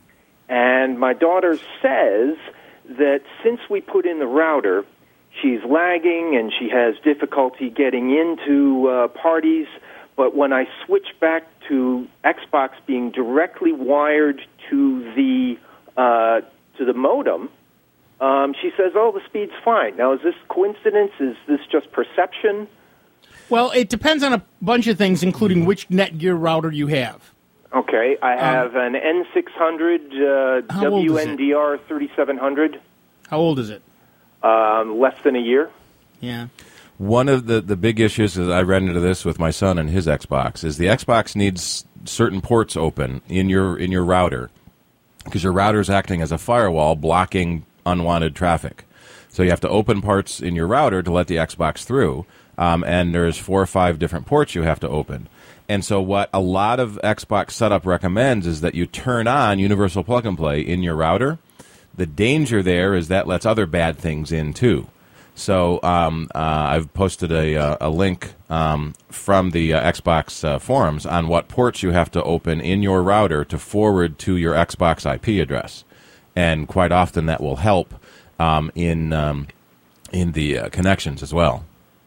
And my daughter says that since we put in the router, she's lagging and she has difficulty getting into uh, parties. But when I switch back to Xbox being directly wired to the uh, to the modem, um, she says, "Oh, the speed's fine." Now, is this coincidence? Is this just perception? Well, it depends on a bunch of things, including which Netgear router you have. Okay, I have an N six hundred uh, How old is it? W N D R thirty-seven hundred, How old is it? um, less than a year. Yeah. One of the, the big issues is I ran into this with my son and his Xbox is the Xbox needs certain ports open in your in your router because your router is acting as a firewall blocking unwanted traffic. So you have to open parts in your router to let the Xbox through, um, and there's four or five different ports you have to open. And so what a lot of Xbox setup recommends is that you turn on Universal Plug and Play in your router. The danger there is that lets other bad things in too. So um, uh, I've posted a, uh, a link um, from the uh, Xbox uh, forums on what ports you have to open in your router to forward to your Xbox I P address. And quite often that will help um, in um, in the uh, connections as well.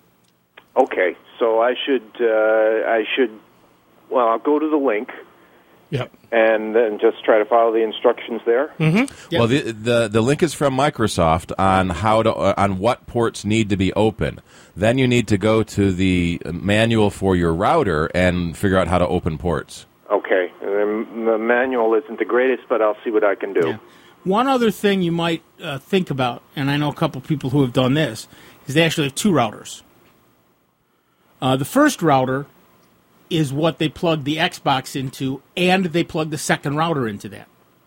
Okay, so I should uh, I should well I'll go to the link Yep. and then just try to follow the instructions there. Mm-hmm. Well, the, the the link is from Microsoft on how to uh, on what ports need to be open. Then you need to go to the manual for your router and figure out how to open ports. Okay, and the manual isn't the greatest, but I'll see what I can do. Yeah. One other thing you might uh, think about, and I know a couple people who have done this, is they actually have two routers. Uh, the first router is what they plug the Xbox into, and they plug the second router into that.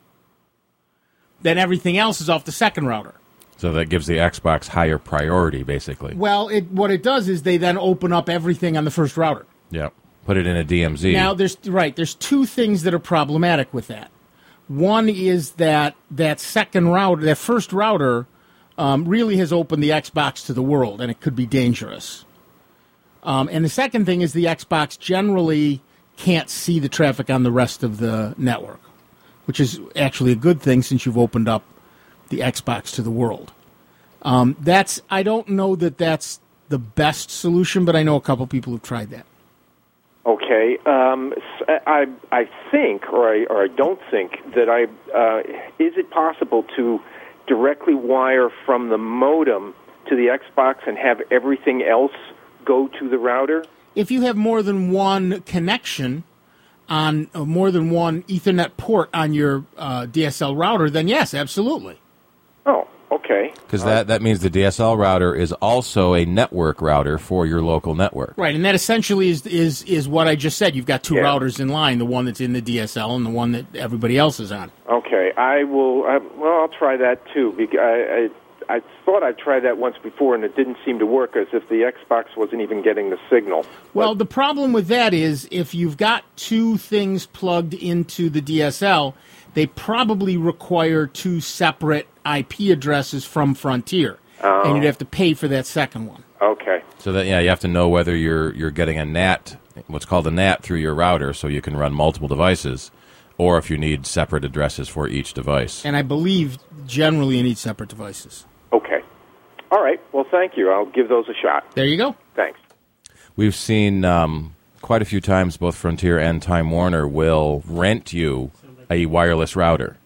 Then everything else is off the second router. So that gives the Xbox higher priority, basically. Well, it, what it does is they then open up everything on the first router. Yep. Put it in a D M Z. Now, there's right. There's two things that are problematic with that. One is that that second router, that first router, um, really has opened the Xbox to the world, and it could be dangerous. Um, and the second thing is the Xbox generally can't see the traffic on the rest of the network, which is actually a good thing since you've opened up the Xbox to the world. Um, that's I don't know that that's the best solution, but I know a couple people who've tried that. Okay, um, I I think, or I or I don't think that I uh, is it possible to directly wire from the modem to the Xbox and have everything else go to the router? If you have more than one connection on uh, more than one Ethernet port on your uh, D S L router, then yes, absolutely. Oh, Okay. Because that, that means the D S L router is also a network router for your local network. Right, and that essentially is is is what I just said. You've got two Yeah. routers in line, the one that's in the D S L and the one that everybody else is on. Okay. I will. I, well, I'll try that too. Because I, I I thought I'd tried that once before, and it didn't seem to work, as if the Xbox wasn't even getting the signal. Well, the problem with that is if you've got two things plugged into the D S L, they probably require two separate I P addresses from Frontier, Oh. and you'd have to pay for that second one. Okay. So that yeah, you have to know whether you're you're getting a N A T, what's called a N A T, through your router, so you can run multiple devices, or if you need separate addresses for each device. And I believe generally you need separate devices. Okay. All right. Well, thank you. I'll give those a shot. There you go. Thanks. We've seen um, quite a few times both Frontier and Time Warner will rent you a wireless router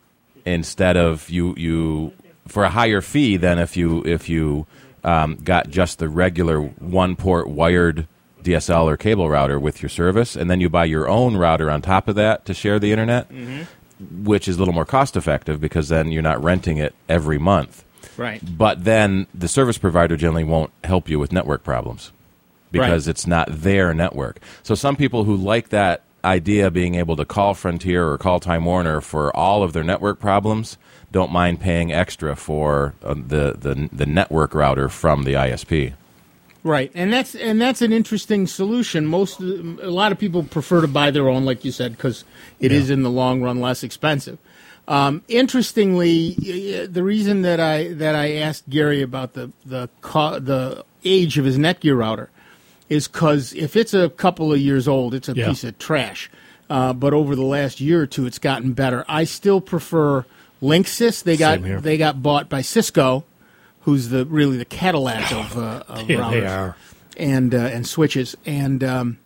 instead of you you for a higher fee than if you if you um, got just the regular one port wired D S L or cable router with your service, and then you buy your own router on top of that to share the internet, Mm-hmm. which is a little more cost effective because then you're not renting it every month. Right. But then the service provider generally won't help you with network problems because Right. it's not their network. So some people who like that idea of being able to call Frontier or call Time Warner for all of their network problems don't mind paying extra for uh, the, the the network router from the I S P. Right, and that's and that's an interesting solution. Most of the, a lot of people prefer to buy their own, like you said, because it Yeah. is in the long run less expensive. Um, interestingly, y- the reason that I that I asked Gary about the the co- the age of his Netgear router is because if it's a couple of years old, it's a Yeah. piece of trash. Uh, but over the last year or two, it's gotten better. I still prefer Linksys. They got Same here. they got bought by Cisco, who's the really the Cadillac of, uh, of Yeah, routers they are. and uh, and switches. And um,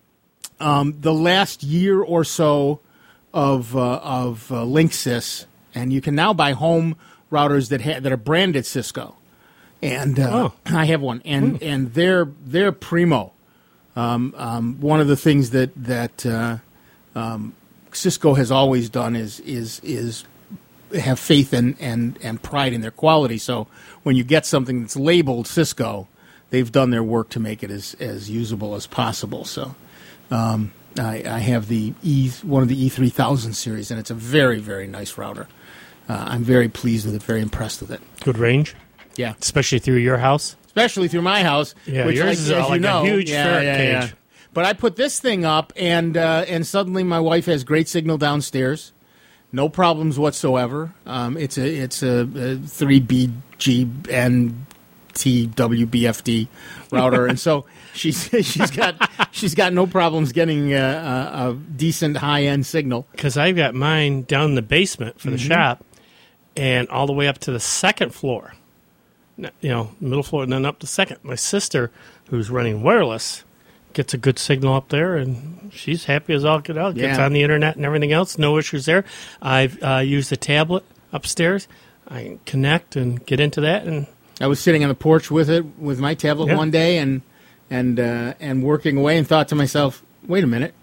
um, the last year or so of uh, of uh, Linksys, and you can now buy home routers that ha- that are branded Cisco. And uh, Oh. I have one, and and they're they're primo. Um, um, one of the things that that uh, um, Cisco has always done is is is have faith and, and, and pride in their quality. So when you get something that's labeled Cisco, they've done their work to make it as, as usable as possible. So um, I, I have the E one of the E three thousand series, and it's a very very nice router. Uh, I'm very pleased with it. Very impressed with it. Good range, Yeah. especially through your house. Especially through my house. Yeah, which, yours like, is as like you know, a huge yeah, ferret yeah, cage. yeah. But I put this thing up, and uh, and suddenly my wife has great signal downstairs, no problems whatsoever. Um, it's a it's a, a three B G N T W B F D router, and so she's she's got she's got no problems getting a, a, a decent high end signal. Because I've got mine down in the basement for the Mm-hmm. shop, and all the way up to the second floor. N- You know, middle floor, and then up to second. My sister, who's running wireless, gets a good signal up there, and she's happy as all get out. Gets Yeah. on the internet and everything else. No issues there. I've uh, used the tablet upstairs. I can connect and get into that, and I was sitting on the porch with it with my tablet Yeah. one day and and uh, and working away, and thought to myself, "Wait a minute,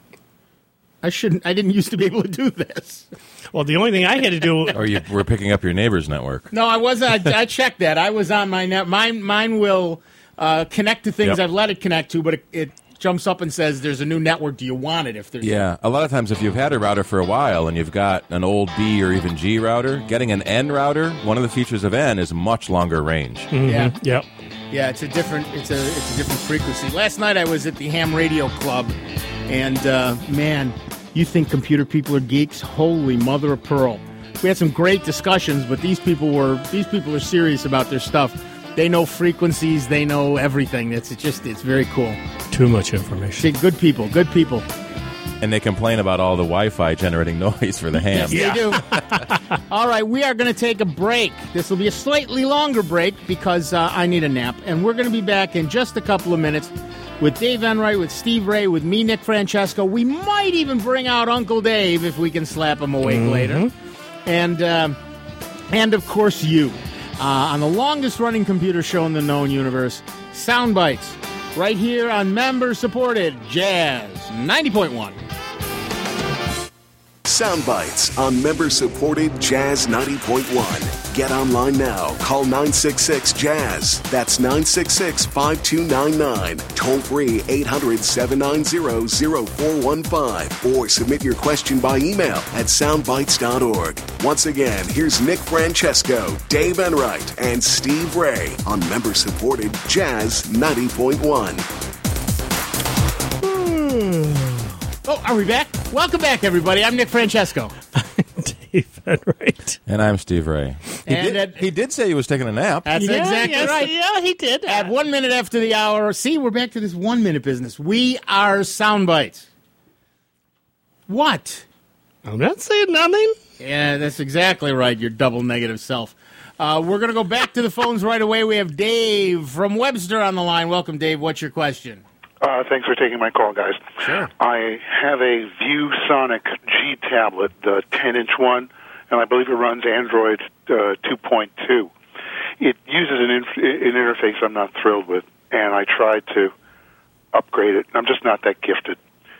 I shouldn't. I didn't used to be able to do this." well, the only thing I had to do. Or you were picking up your neighbor's network. No, I wasn't. I, I checked that. I was on my net. Mine mine will uh, connect to things Yep. I've let it connect to, but it, it jumps up and says, "There's a new network. Do you want it?" If there's Yeah, a lot of times if you've had a router for a while and you've got an old B or even G router, getting an N router, one of the features of N is much longer range. yeah. Yep. Yeah, it's a different it's a it's a different frequency. Last night I was at the Ham Radio Club, and uh, man, you think computer people are geeks? Holy mother of pearl! We had some great discussions, but these people were these people are serious about their stuff. They know frequencies, they know everything. It's, it's just it's very cool. Too much information. See, good people, good people. And they complain about all the Wi-Fi generating noise for the ham. Yes, they do. All right, we are going to take a break. This will be a slightly longer break because uh, I need a nap. And we're going to be back in just a couple of minutes with Dave Enright, with Steve Ray, with me, Nick Francesco. We might even bring out Uncle Dave if we can slap him awake Mm-hmm. later. And, um, and, of course, you. Uh, on the longest-running computer show in the known universe, Soundbites, right here on member-supported Jazz ninety point one. Soundbites on member-supported Jazz ninety point one. Get online now. Call nine six six, jazz. That's nine six six, five two nine nine. Toll free eight hundred, seven nine zero, zero four one five. Or submit your question by email at soundbites dot org. Once again, here's Nick Francesco, Dave Enright, and Steve Ray on member-supported Jazz ninety point one. Oh, are we back? Welcome back, everybody. I'm Nick Francesco. Dave Enright. And I'm Steve Ray. He, And did, at- he did say he was taking a nap. That's Yeah, exactly yes, right. Yeah, he did. At one minute after the hour. See, we're back to this one-minute business. We are Soundbites. What? I'm not saying nothing. Yeah, that's exactly right, your double negative self. Uh, we're going to go back to the phones right away. We have Dave from Webster on the line. Welcome, Dave. What's your question? Uh, thanks for taking my call, guys. Sure. I have a ViewSonic G tablet, the ten-inch one, and I believe it runs Android uh, two point two. It uses an, inf- an interface I'm not thrilled with, and I tried to upgrade it. I'm just not that gifted.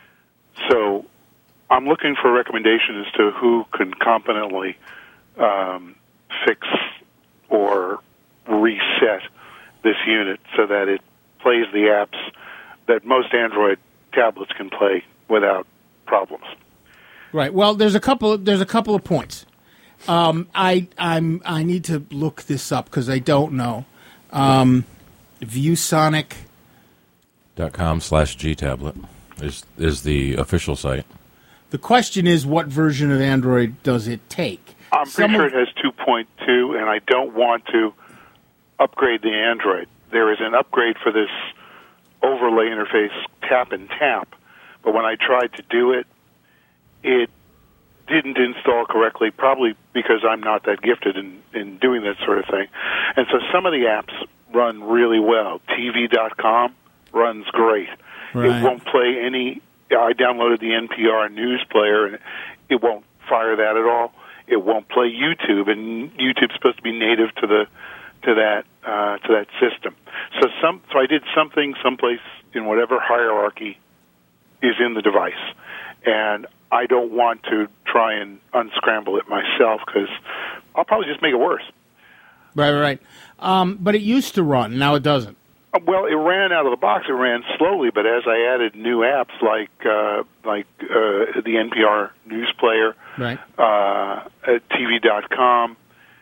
So I'm looking for a recommendation as to who can competently um, fix or reset this unit so that it plays the apps that most Android tablets can play without problems. Right. Well, there's a couple. There's a couple of points. Um, I I'm I need to look this up because I don't know. Um, ViewSonic. Dot com slash G tablet is is the official site. The question is, what version of Android does it take? I'm pretty Some sure of- it has two point two, and I don't want to upgrade the Android. There is an upgrade for this overlay interface, tap and tap, but when I tried to do it, it didn't install correctly, probably because I'm not that gifted in, in doing that sort of thing. And so some of the apps run really well. T V dot com runs great. Right. It won't play any... I downloaded the N P R News Player, and it won't fire that at all. It won't play YouTube, and YouTube's supposed to be native to the to that uh, to that system. So some so I did something someplace in whatever hierarchy is in the device, and I don't want to try and unscramble it myself because I'll probably just make it worse. Right, right, right. Um, but it used to run. Now it doesn't. Uh, Well, it ran out of the box. It ran slowly, but as I added new apps like uh, like uh, the N P R News Player, Right. uh, at T V dot com,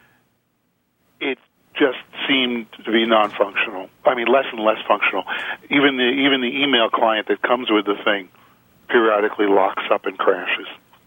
it just seemed to be non-functional. I mean, less and less functional. Even the even the email client that comes with the thing periodically locks up and crashes,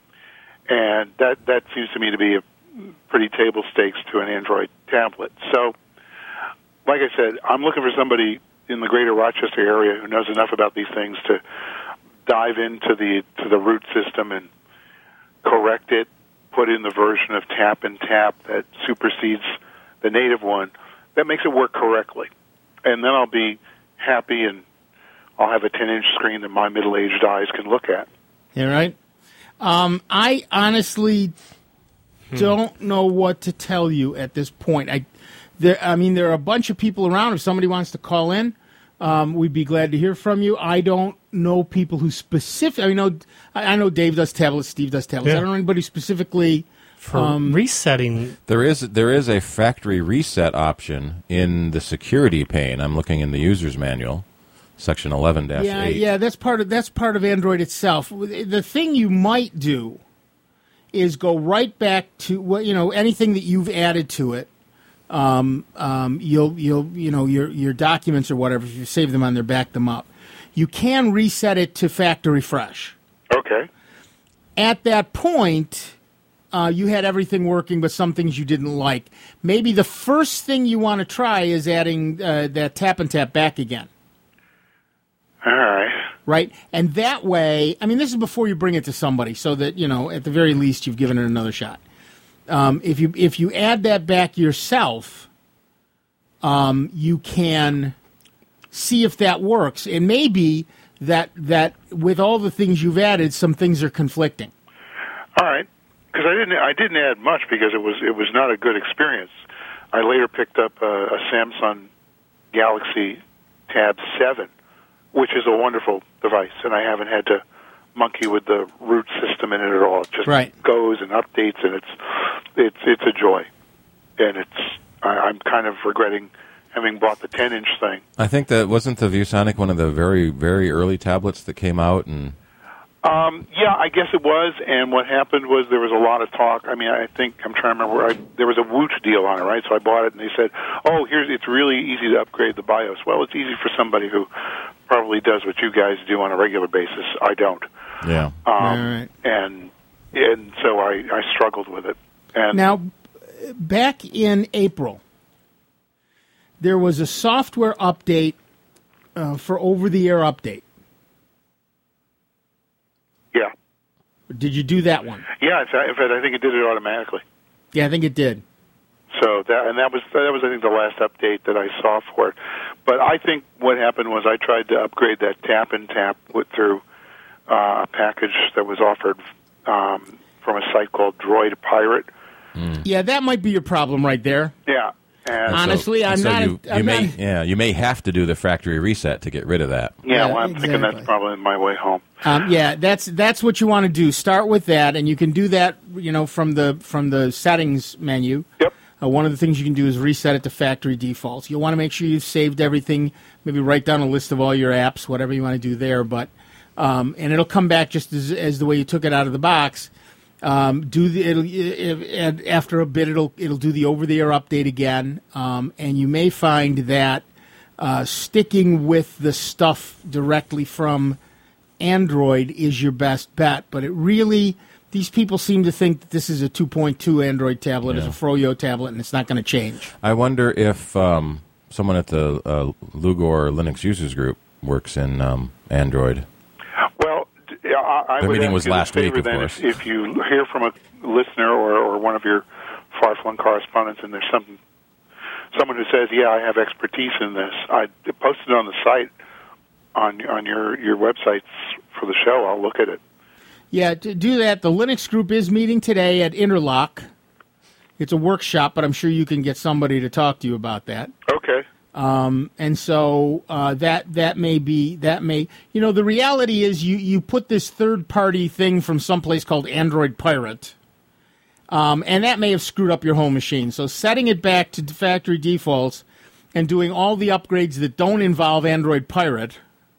and that that seems to me to be a pretty table stakes to an Android tablet. So, like I said, I'm looking for somebody in the greater Rochester area who knows enough about these things to dive into the to the root system and correct it, put in the version of tap and tap that supersedes the native one, that makes it work correctly. And then I'll be happy and I'll have a ten-inch screen that my middle-aged eyes can look at. Yeah, right. Um, I honestly don't know what to tell you at this point. I, there, I mean, there are a bunch of people around. If somebody wants to call in, um, we'd be glad to hear from you. I don't know people who specific. I know, I know Dave does tablets, Steve does tablets. Yeah. I don't know anybody specifically. For Um, resetting, There is there is a factory reset option in the security pane. I'm looking in the user's manual, section eleven dash eight. Yeah, yeah, that's part of that's part of Android itself. The thing you might do is go right back to what you know anything that you've added to it. Um, um, you'll you'll you know your your documents or whatever. If you save them on there, back them up. You can reset it to factory fresh. Okay. At that point, uh, you had everything working, but some things you didn't like. Maybe the first thing you want to try is adding uh, that tap and tap back again. All right. Right? And that way, I mean, this is before you bring it to somebody, so that, you know, at the very least, you've given it another shot. Um, if you if you add that back yourself, um, you can see if that works. And maybe that that with all the things you've added, some things are conflicting. All right. Because I didn't, I didn't add much because it was it was not a good experience. I later picked up a, a Samsung Galaxy Tab seven, which is a wonderful device, and I haven't had to monkey with the root system in it at all. It just Right. goes and updates, and it's it's it's a joy. and it's I, I'm kind of regretting having bought the ten-inch thing. I think that wasn't the ViewSonic one of the very, very early tablets that came out, and Um, yeah, I guess it was. And what happened was there was a lot of talk. I mean, I think I'm trying to remember. I, there was a Woot deal on it, right? So I bought it, and they said, "Oh, here's it's really easy to upgrade the BIOS." Well, it's easy for somebody who probably does what you guys do on a regular basis. I don't. yeah. Um, All right. And and so I, I struggled with it. And Now, back in April, there was a software update uh, for over-the-air update. yeah, Did you do that one? yeah. In fact, in fact, I think it did it automatically. Yeah, I think it did. So that and that was that was I think the last update that I saw for it. But I think what happened was I tried to upgrade that tap and tap with through uh, a package that was offered um, from a site called Droid Pirate. Yeah, that might be your problem right there. Yeah. And Honestly, I'm so not. You, I'm you may, not- yeah, you may have to do the factory reset to get rid of that. yeah, Yeah, well, I'm thinking exactly. that's probably my way home. Um, yeah, that's that's what you want to do. Start with that, and you can do that. You know, from the from the settings menu. Yep. Uh, one of the things you can do is reset it to factory defaults. You'll want to make sure you've saved everything. Maybe write down a list of all your apps, whatever you want to do there. But um, and it'll come back just as, as the way you took it out of the box. Um, do the it'll, it, it, after a bit it'll it'll do the over-the-air update again, um, and you may find that uh, sticking with the stuff directly from Android is your best bet. But it really, these people seem to think that this is a two point two Android tablet, Yeah. it's a Froyo tablet, and it's not going to change. I wonder if um, someone at the uh, Lugor Linux Users Group works in um, Android. Well, d- yeah, I, I The would meeting ask was you this last week, favor of then, course. If, if you hear from a listener or, or one of your far-flung correspondents, and there's some someone who says, "Yeah, I have expertise in this," I post it on the site on on your your websites for the show. I'll look at it. Yeah, to do that, the Linux group is meeting today at Interlock. It's a workshop, but I'm sure you can get somebody to talk to you about that. Okay. Um, and so uh, that that may be that may you know the reality is you you put this third party thing from someplace called Android Pirate, um, and that may have screwed up your home machine. So setting it back to factory defaults and doing all the upgrades that don't involve Android Pirate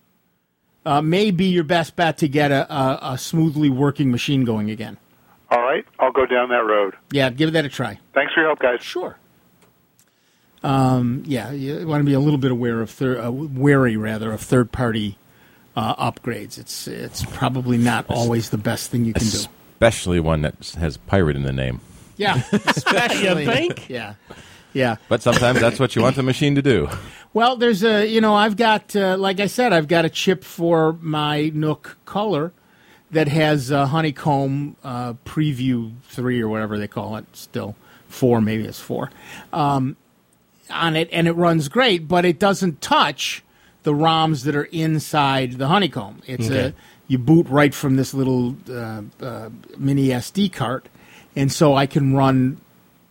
uh, may be your best bet to get a, a, a smoothly working machine going again. All right. I'll go down that road. Yeah, give that a try. Thanks for your help, guys. Sure. Um, yeah, you want to be a little bit aware of thir- uh, wary rather of third-party uh, upgrades. It's it's probably not always the best thing you can do. Especially one that has pirate in the name. Yeah, especially. You think? Yeah, yeah. But sometimes that's what you want the machine to do. Well, there's a you know I've got uh, like I said I've got a chip for my Nook Color that has uh, Honeycomb uh, Preview three or whatever they call it. Still four, maybe it's four. Um, on it, and it runs great, but it doesn't touch the ROMs that are inside the Honeycomb. It's Okay. a you boot right from this little uh, uh, mini S D card, and so I can run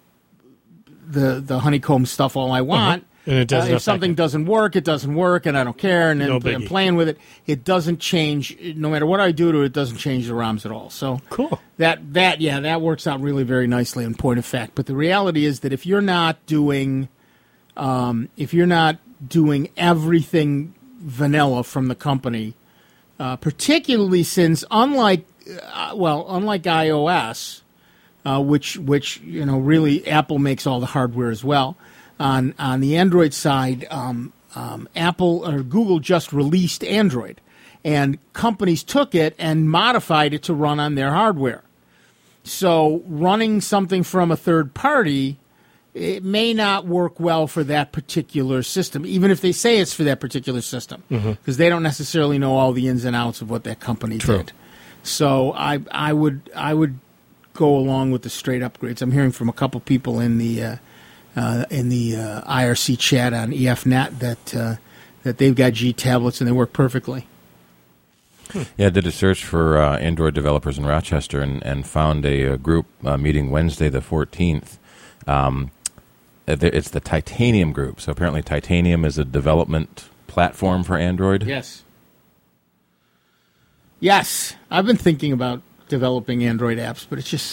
the the Honeycomb stuff all I want. And it doesn't Uh, if affect something it. doesn't work, it doesn't work, and I don't care. And then No I'm biggie. playing with it. It doesn't change. No matter what I do to it, it doesn't change the ROMs at all. So Cool. that that yeah, that works out really very nicely in point of fact. But the reality is that if you're not doing um, if you're not doing everything vanilla from the company, uh, particularly since unlike uh, well unlike iOS, uh, which which you know really Apple makes all the hardware as well. On on the Android side, um, um, Apple or Google just released Android, and companies took it and modified it to run on their hardware. So running something from a third party, it may not work well for that particular system, even if they say it's for that particular system, because they don't necessarily know all the ins and outs of what that company did. So I I would I would go along with the straight upgrades. I'm hearing from a couple people in the uh, uh, in the uh, I R C chat on E F net that uh, that they've got G tablets and they work perfectly. Yeah, I did a search for uh, Android developers in Rochester and, and found a, a group uh, meeting Wednesday the fourteenth. Um, it's the Titanium group. So apparently Titanium is a development platform for Android. Yes. Yes. I've been thinking about developing Android apps, but it's just,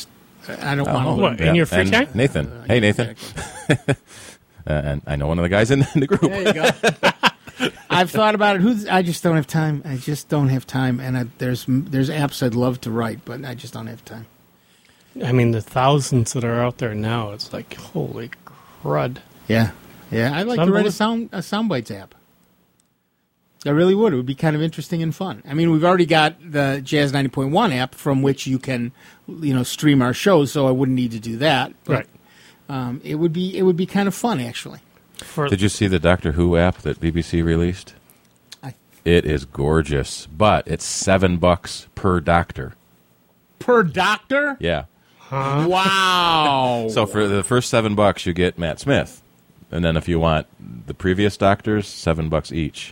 I don't Oh, want to. What, in your free and time? Nathan. Uh, hey, Nathan. uh, and I know one of the guys in, in the group. There you go. I've thought about it. Who's? I just don't have time. I just don't have time. And I, there's there's apps I'd love to write, but I just don't have time. I mean, the thousands that are out there now, it's like, holy crud. Yeah, yeah. I'd like to write a sound a Soundbites app. I really would. It would be kind of interesting and fun. I mean, we've already got the Jazz ninety point one app from which you can, you know, stream our shows, so I wouldn't need to do that. But, Right. Um, it would be it would be kind of fun, actually. For, Did you see the Doctor Who app that B B C released? I, It is gorgeous, but it's seven bucks per doctor. per doctor? Yeah. Wow. So for the first seven bucks, you get Matt Smith, and then if you want the previous doctors, seven bucks each.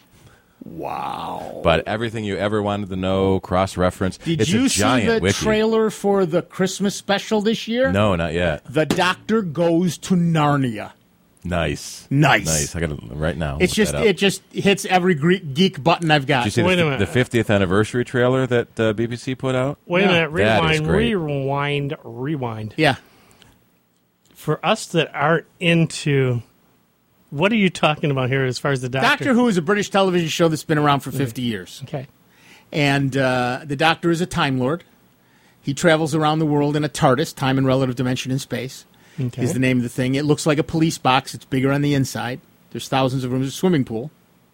Wow. But everything you ever wanted to know, cross-reference. Did it's you a see giant the wiki. trailer for the Christmas special this year? No, not yet. The Doctor Goes to Narnia. Nice, Nice. nice. I got it right now. It's Look just that up. it just hits every Greek geek button I've got. Did you see Wait the, a minute. the fiftieth anniversary trailer that uh, B B C put out? Wait Yeah. a minute. That is Rewind, great. rewind, rewind. Yeah. For us that aren't into, what are you talking about here as far as the Doctor? Doctor Who is a British television show that's been around for fifty years. Okay. And uh, the Doctor is a Time Lord. He travels around the world in a TARDIS, time and relative dimension in space, Okay. is the name of the thing. It looks like a police box. It's bigger on the inside. There's thousands of rooms. A swimming pool.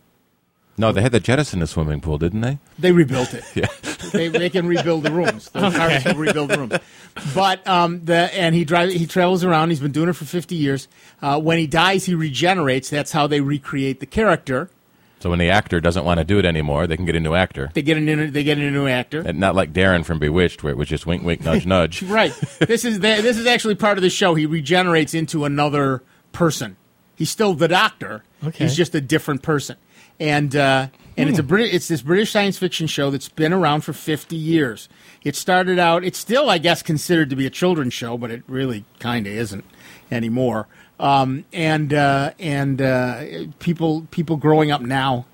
No, they had the jettison the swimming pool, didn't they? They rebuilt it. Yeah. they, they can rebuild the rooms. The TARDIS will rebuild the rooms. But um, the and he drives. He travels around. He's been doing it for fifty years. Uh, when he dies, he regenerates. That's how they recreate the character. So when the actor doesn't want to do it anymore, they can get a new actor. They get an they get a new actor. And not like Darren from Bewitched, where it was just wink, wink, nudge, nudge. Right. This is the, this is actually part of the show. He regenerates into another person. He's still the Doctor. Okay. He's just a different person. And uh, and it's a Brit- it's this British science fiction show that's been around for fifty years. It started out. It's still, I guess, considered to be a children's show, but it really kind of isn't anymore. Um, and uh, and uh, people people growing up now.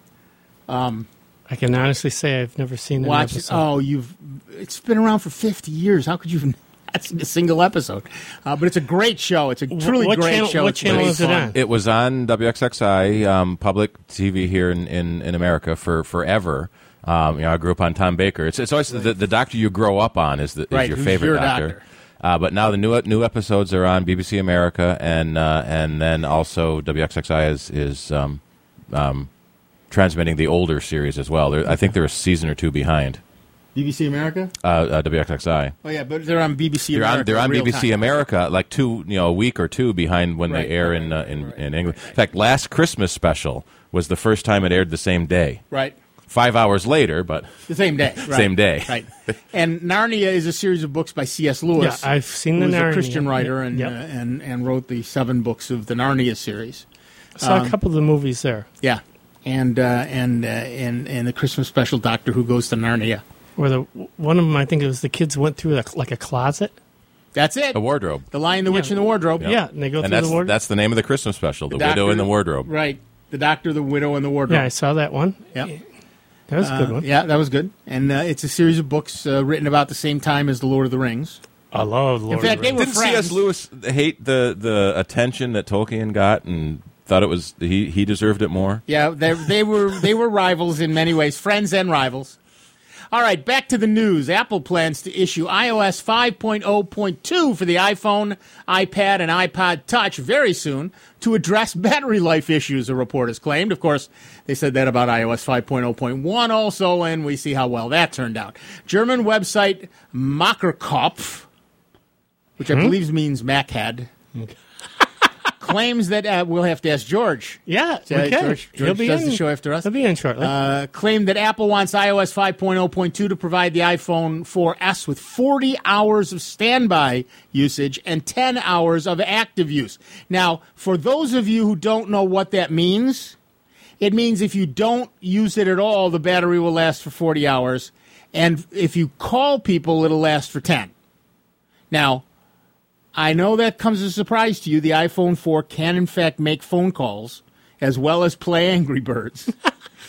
Um, I can honestly say I've never seen an watch. episode. Oh, you've. It's been around for fifty years. How could you not see a single episode? Uh, but it's a great show. It's a truly what great channel- show. what It's channel really is it fun. on? It was on W X X I, um, public T V here in, in, in America for forever. Um, you know, I grew up on Tom Baker. It's it's always the, the doctor you grow up on is, the, is Right, your who's favorite your doctor. doctor? Uh, but now the new new episodes are on B B C America, and uh, and then also W X X I is is um, um, transmitting the older series as well. They're, I think they're a season or two behind. B B C America. Uh, uh, W X X I. Oh yeah, but they're on B B C They're America. on, they're on real B B C time. America, like two, you know, a week or two behind when Right, they air right, in uh, in, right, in England. In fact, last Christmas special was the first time it aired the same day. Right. Five hours later, but The same day. Right. Same day. Right. And Narnia is a series of books by C S. Lewis. Yeah, I've seen the who's Narnia. a Christian writer and, Yep. uh, and and wrote the seven books of the Narnia series. Saw um, a couple of the movies there Yeah. And uh, and uh, and and the Christmas special Doctor Who Goes to Narnia. where the one of them, I think it was the kids went through like, like a closet. That's it. a wardrobe. The Lion, the Witch, and the Wardrobe. Yeah, and they go And through that's the wardrobe. that's the name of the Christmas special, The, Doctor- Widow in the Wardrobe. Right. The Doctor, the Widow, and the Wardrobe. Yeah, I saw that one. Yeah. That was a good Uh, one. Yeah, that was good. And uh, it's a series of books uh, written about the same time as The Lord of the Rings. I love Lord In fact, of the they Rings. were Didn't friends. C S. Lewis hate the, the attention that Tolkien got and thought it was he, he deserved it more? Yeah, they, they were they were rivals in many ways, friends and rivals. All right, back to the news. Apple plans to issue i O S five point oh point two for the iPhone, iPad, and iPod Touch very soon to address battery life issues, a report has claimed. Of course, they said that about i O S five point oh point one also, and we see how well that turned out. German website Macherkopf, which I believe means Machead, claims that uh, we'll have to ask George. Yeah, Uh, okay. George, He'll George be does in. the show after us. He'll be in shortly. Uh, claimed that Apple wants i O S five point oh point two to provide the iPhone four S with forty hours of standby usage and ten hours of active use. Now, for those of you who don't know what that means, it means if you don't use it at all, the battery will last for forty hours. And if you call people, it'll last for ten. Now, I know that comes as a surprise to you. The iPhone four can, in fact, make phone calls as well as play Angry Birds.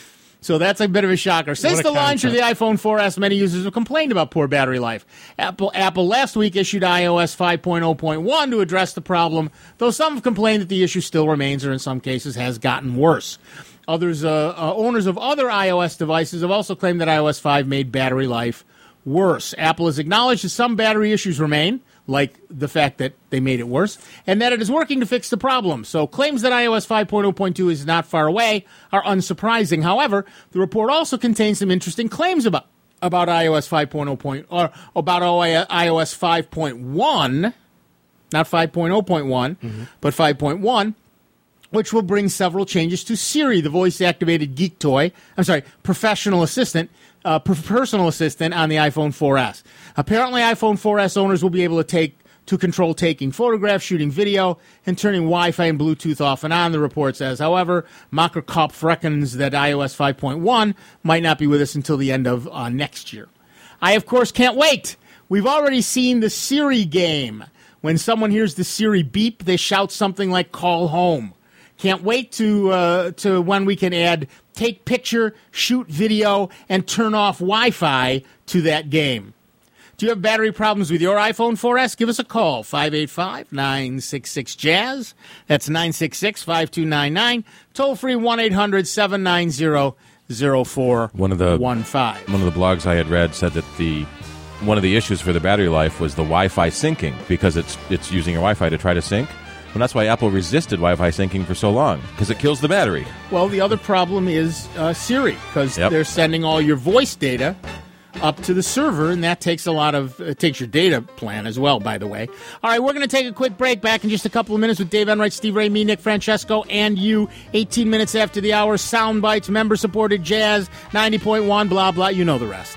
So that's a bit of a shocker. Since What a the launch of the concept. iPhone four S, many users have complained about poor battery life. Apple, Apple last week issued i O S five point oh point one to address the problem, though some have complained that the issue still remains or in some cases has gotten worse. Others, uh, uh, owners of other iOS devices have also claimed that i O S five made battery life worse. Apple has acknowledged that some battery issues remain, like the fact that they made it worse, and that it is working to fix the problem. So claims that i O S five point oh point two is not far away are unsurprising. However, the report also contains some interesting claims about about i O S five point oh point or about i O S five point one, not five point oh point one, mm-hmm. but five point one, which will bring several changes to Siri, the voice-activated geek toy. I'm sorry, professional assistant. Uh, personal assistant on the iPhone four S. Apparently, iPhone four S owners will be able to take to control taking photographs, shooting video, and turning Wi-Fi and Bluetooth off and on, the report says. However, Microkopf reckons that i O S five point one might not be with us until the end of uh, next year. I, of course, can't wait. We've already seen the Siri game. When someone hears the Siri beep, they shout something like "call home." Can't wait to uh, to when we can add take picture, shoot video, and turn off Wi-Fi to that game. Do you have battery problems with your iPhone four S? Give us a call, five eight five, nine six six, jazz. That's nine six six, five two nine nine. Toll free one eight hundred, seven nine zero, zero four one five. One of the one of the blogs I had read said that the one of the issues for the battery life was the Wi-Fi syncing, because it's it's using your Wi-Fi to try to sync. And that's why Apple resisted Wi-Fi syncing for so long, because it kills the battery. Well, the other problem is uh, Siri, because Yep. they're sending all your voice data up to the server, and that takes a lot of it takes your data plan as well, by the way. All right, we're going to take a quick break. Back in just a couple of minutes with Dave Enright, Steve Ray, me, Nick Francesco, and you. eighteen minutes after the hour, Sound Bites, member-supported jazz, ninety point one, blah, blah. You know the rest.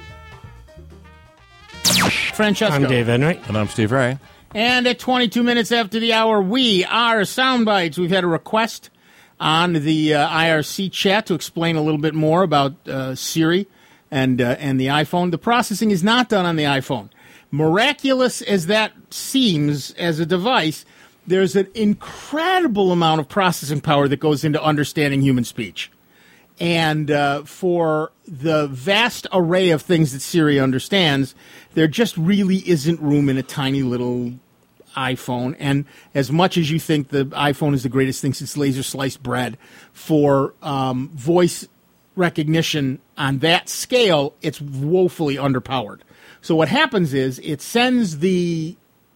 Francesco. I'm Dave Enright. And I'm Steve Ray. And at twenty-two minutes after the hour, we are Soundbites. We've had a request on the uh, I R C chat to explain a little bit more about uh, Siri and uh, and the iPhone. The processing is not done on the iPhone. Miraculous as that seems as a device, there's an incredible amount of processing power that goes into understanding human speech. And uh, for the vast array of things that Siri understands, there just really isn't room in a tiny little iPhone. And as much as you think the iPhone is the greatest thing since laser sliced bread, for um, voice recognition on that scale, it's woefully underpowered. So what happens is it sends the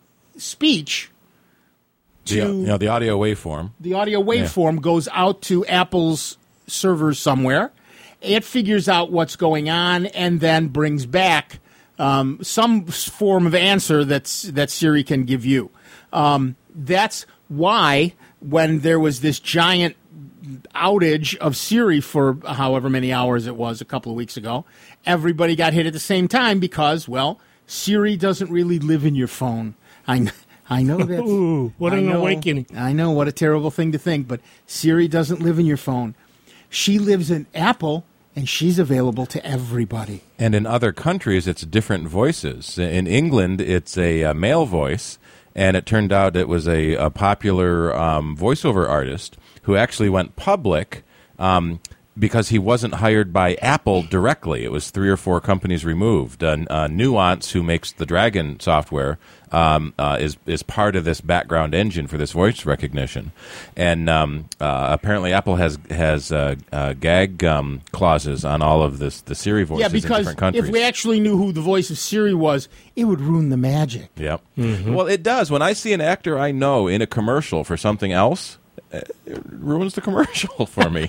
speech to... The, you know, the audio waveform. The audio waveform yeah. goes out to Apple's servers somewhere. It figures out what's going on and then brings back um, some form of answer that's that Siri can give you. Um, that's why when there was this giant outage of Siri for however many hours it was a couple of weeks ago, everybody got hit at the same time because, well, Siri doesn't really live in your phone. I I know that. Ooh, what an I know, awakening. I know, what a terrible thing to think, but Siri doesn't live in your phone. She lives in Apple, and she's available to everybody. And in other countries, it's different voices. In England, it's a, a male voice, and it turned out it was a, a popular um, voiceover artist who actually went public um, because he wasn't hired by Apple directly. It was three or four companies removed. Uh, uh, Nuance, who makes the Dragon software, um, uh, is is part of this background engine for this voice recognition. And um, uh, apparently Apple has has uh, uh, gag um, clauses on all of this the Siri voices yeah, in because different countries. if we actually knew who the voice of Siri was, it would ruin the magic. Yep. Mm-hmm. Well, it does. When I see an actor I know in a commercial for something else, it ruins the commercial for me.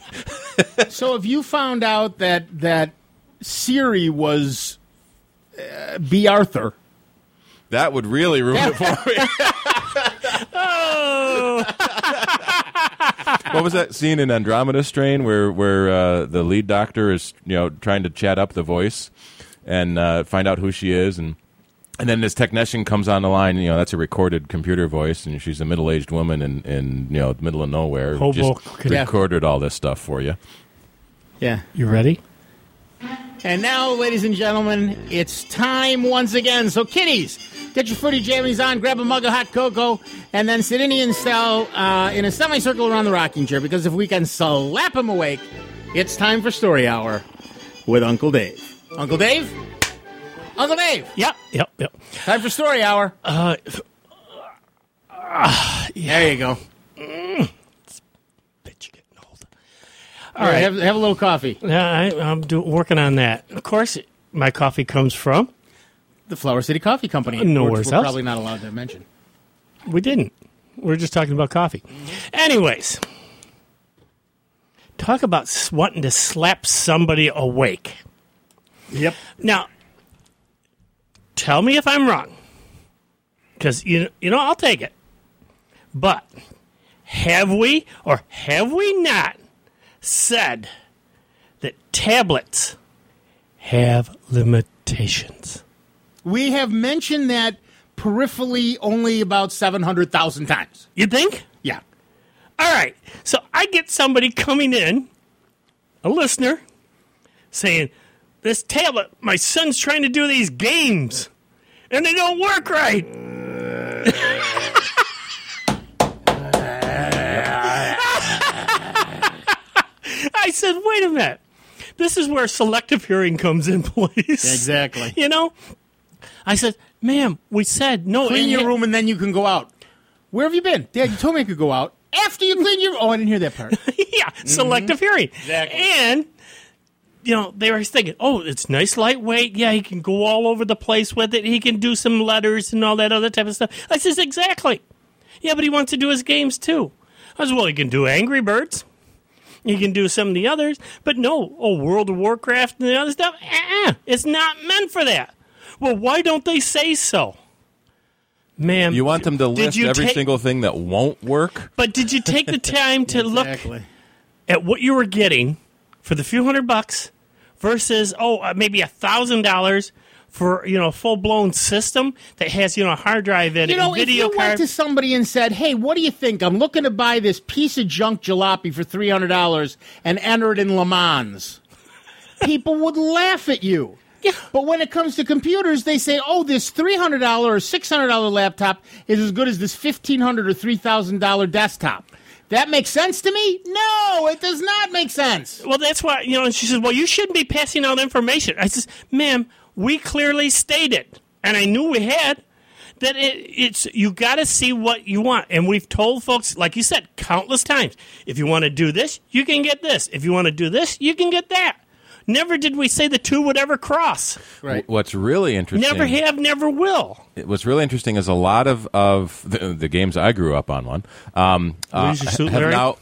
So if you found out that that Siri was uh, B. Arthur, that would really ruin it for me. Oh. What was that scene in Andromeda Strain where where uh, the lead doctor is you know trying to chat up the voice and uh, find out who she is, and and then this technician comes on the line. You know that's a recorded computer voice, and she's a middle aged woman in, in you know the middle of nowhere. who Hobo. Just recorded all this stuff for you. Yeah. You ready? And now, ladies and gentlemen, it's time once again. So, kiddies, get your footy jammies on, grab a mug of hot cocoa, and then sit Indian style uh, in a semicircle around the rocking chair, because if we can slap them awake, It's time for Story Hour with Uncle Dave. Uncle Dave? Uncle Dave! Yep, yep, yep. Time for Story Hour. Uh, uh, yeah. There you go. Mm. Bitch, you're getting old. All, All right, right. Have, have a little coffee. Yeah, I, I'm do, working on that. Of course, my coffee comes from the Flower City Coffee Company. Nowhere which else. We're probably not allowed to mention. We didn't. We were just talking about coffee. Mm-hmm. Anyways, talk about wanting to slap somebody awake. Yep. Now, tell me if I'm wrong, because you you know I'll take it. But have we or have we not said that tablets have limitations? We have mentioned that peripherally only about seven hundred thousand times. You think? Yeah. All right. So I get somebody coming in, a listener, saying, this tablet, my son's trying to do these games, and they don't work right. I said, wait a minute. This is where selective hearing comes in place. Exactly. You know? I said, ma'am, we said no. Clean your room and then you can go out. Where have you been? Dad, you told me I could go out. After you clean your... Oh, I didn't hear that part. Yeah, mm-hmm. Selective hearing. Exactly. And... You know, they were thinking, oh, it's nice, lightweight. Yeah, he can go all over the place with it. He can do some letters and all that other type of stuff. I says, exactly. Yeah, but he wants to do his games, too. I said, well, he can do Angry Birds. He can do some of the others. But no, oh, World of Warcraft and the other stuff, uh-uh, it's not meant for that. Well, why don't they say so? Ma'am. You want them to list every take, single thing that won't work? But did you take the time to exactly. look at what you were getting for the few hundred bucks versus, oh, uh, maybe a thousand dollars for, you know, a full-blown system that has, you know, a hard drive in it, you know, video if you card. went to somebody and said, hey, what do you think? I'm looking to buy this piece of junk jalopy for three hundred dollars and enter it in Le Mans. People would laugh at you. Yeah. But when it comes to computers, they say, oh, this three hundred dollars or six hundred dollars laptop is as good as this fifteen hundred dollars or three thousand dollars desktop. That makes sense to me? No, it does not make sense. Well, that's why, you know, she says, well, you shouldn't be passing out information. I says, ma'am, we clearly stated, and I knew we had, that it, it's you got to see what you want. And we've told folks, like you said, countless times, if you want to do this, you can get this. If you want to do this, you can get that. Never did we say the two would ever cross. Right. What's really interesting... Never have, never will. What's really interesting is a lot of, of the, the games I grew up on one um, uh, Suit, have Larry? now...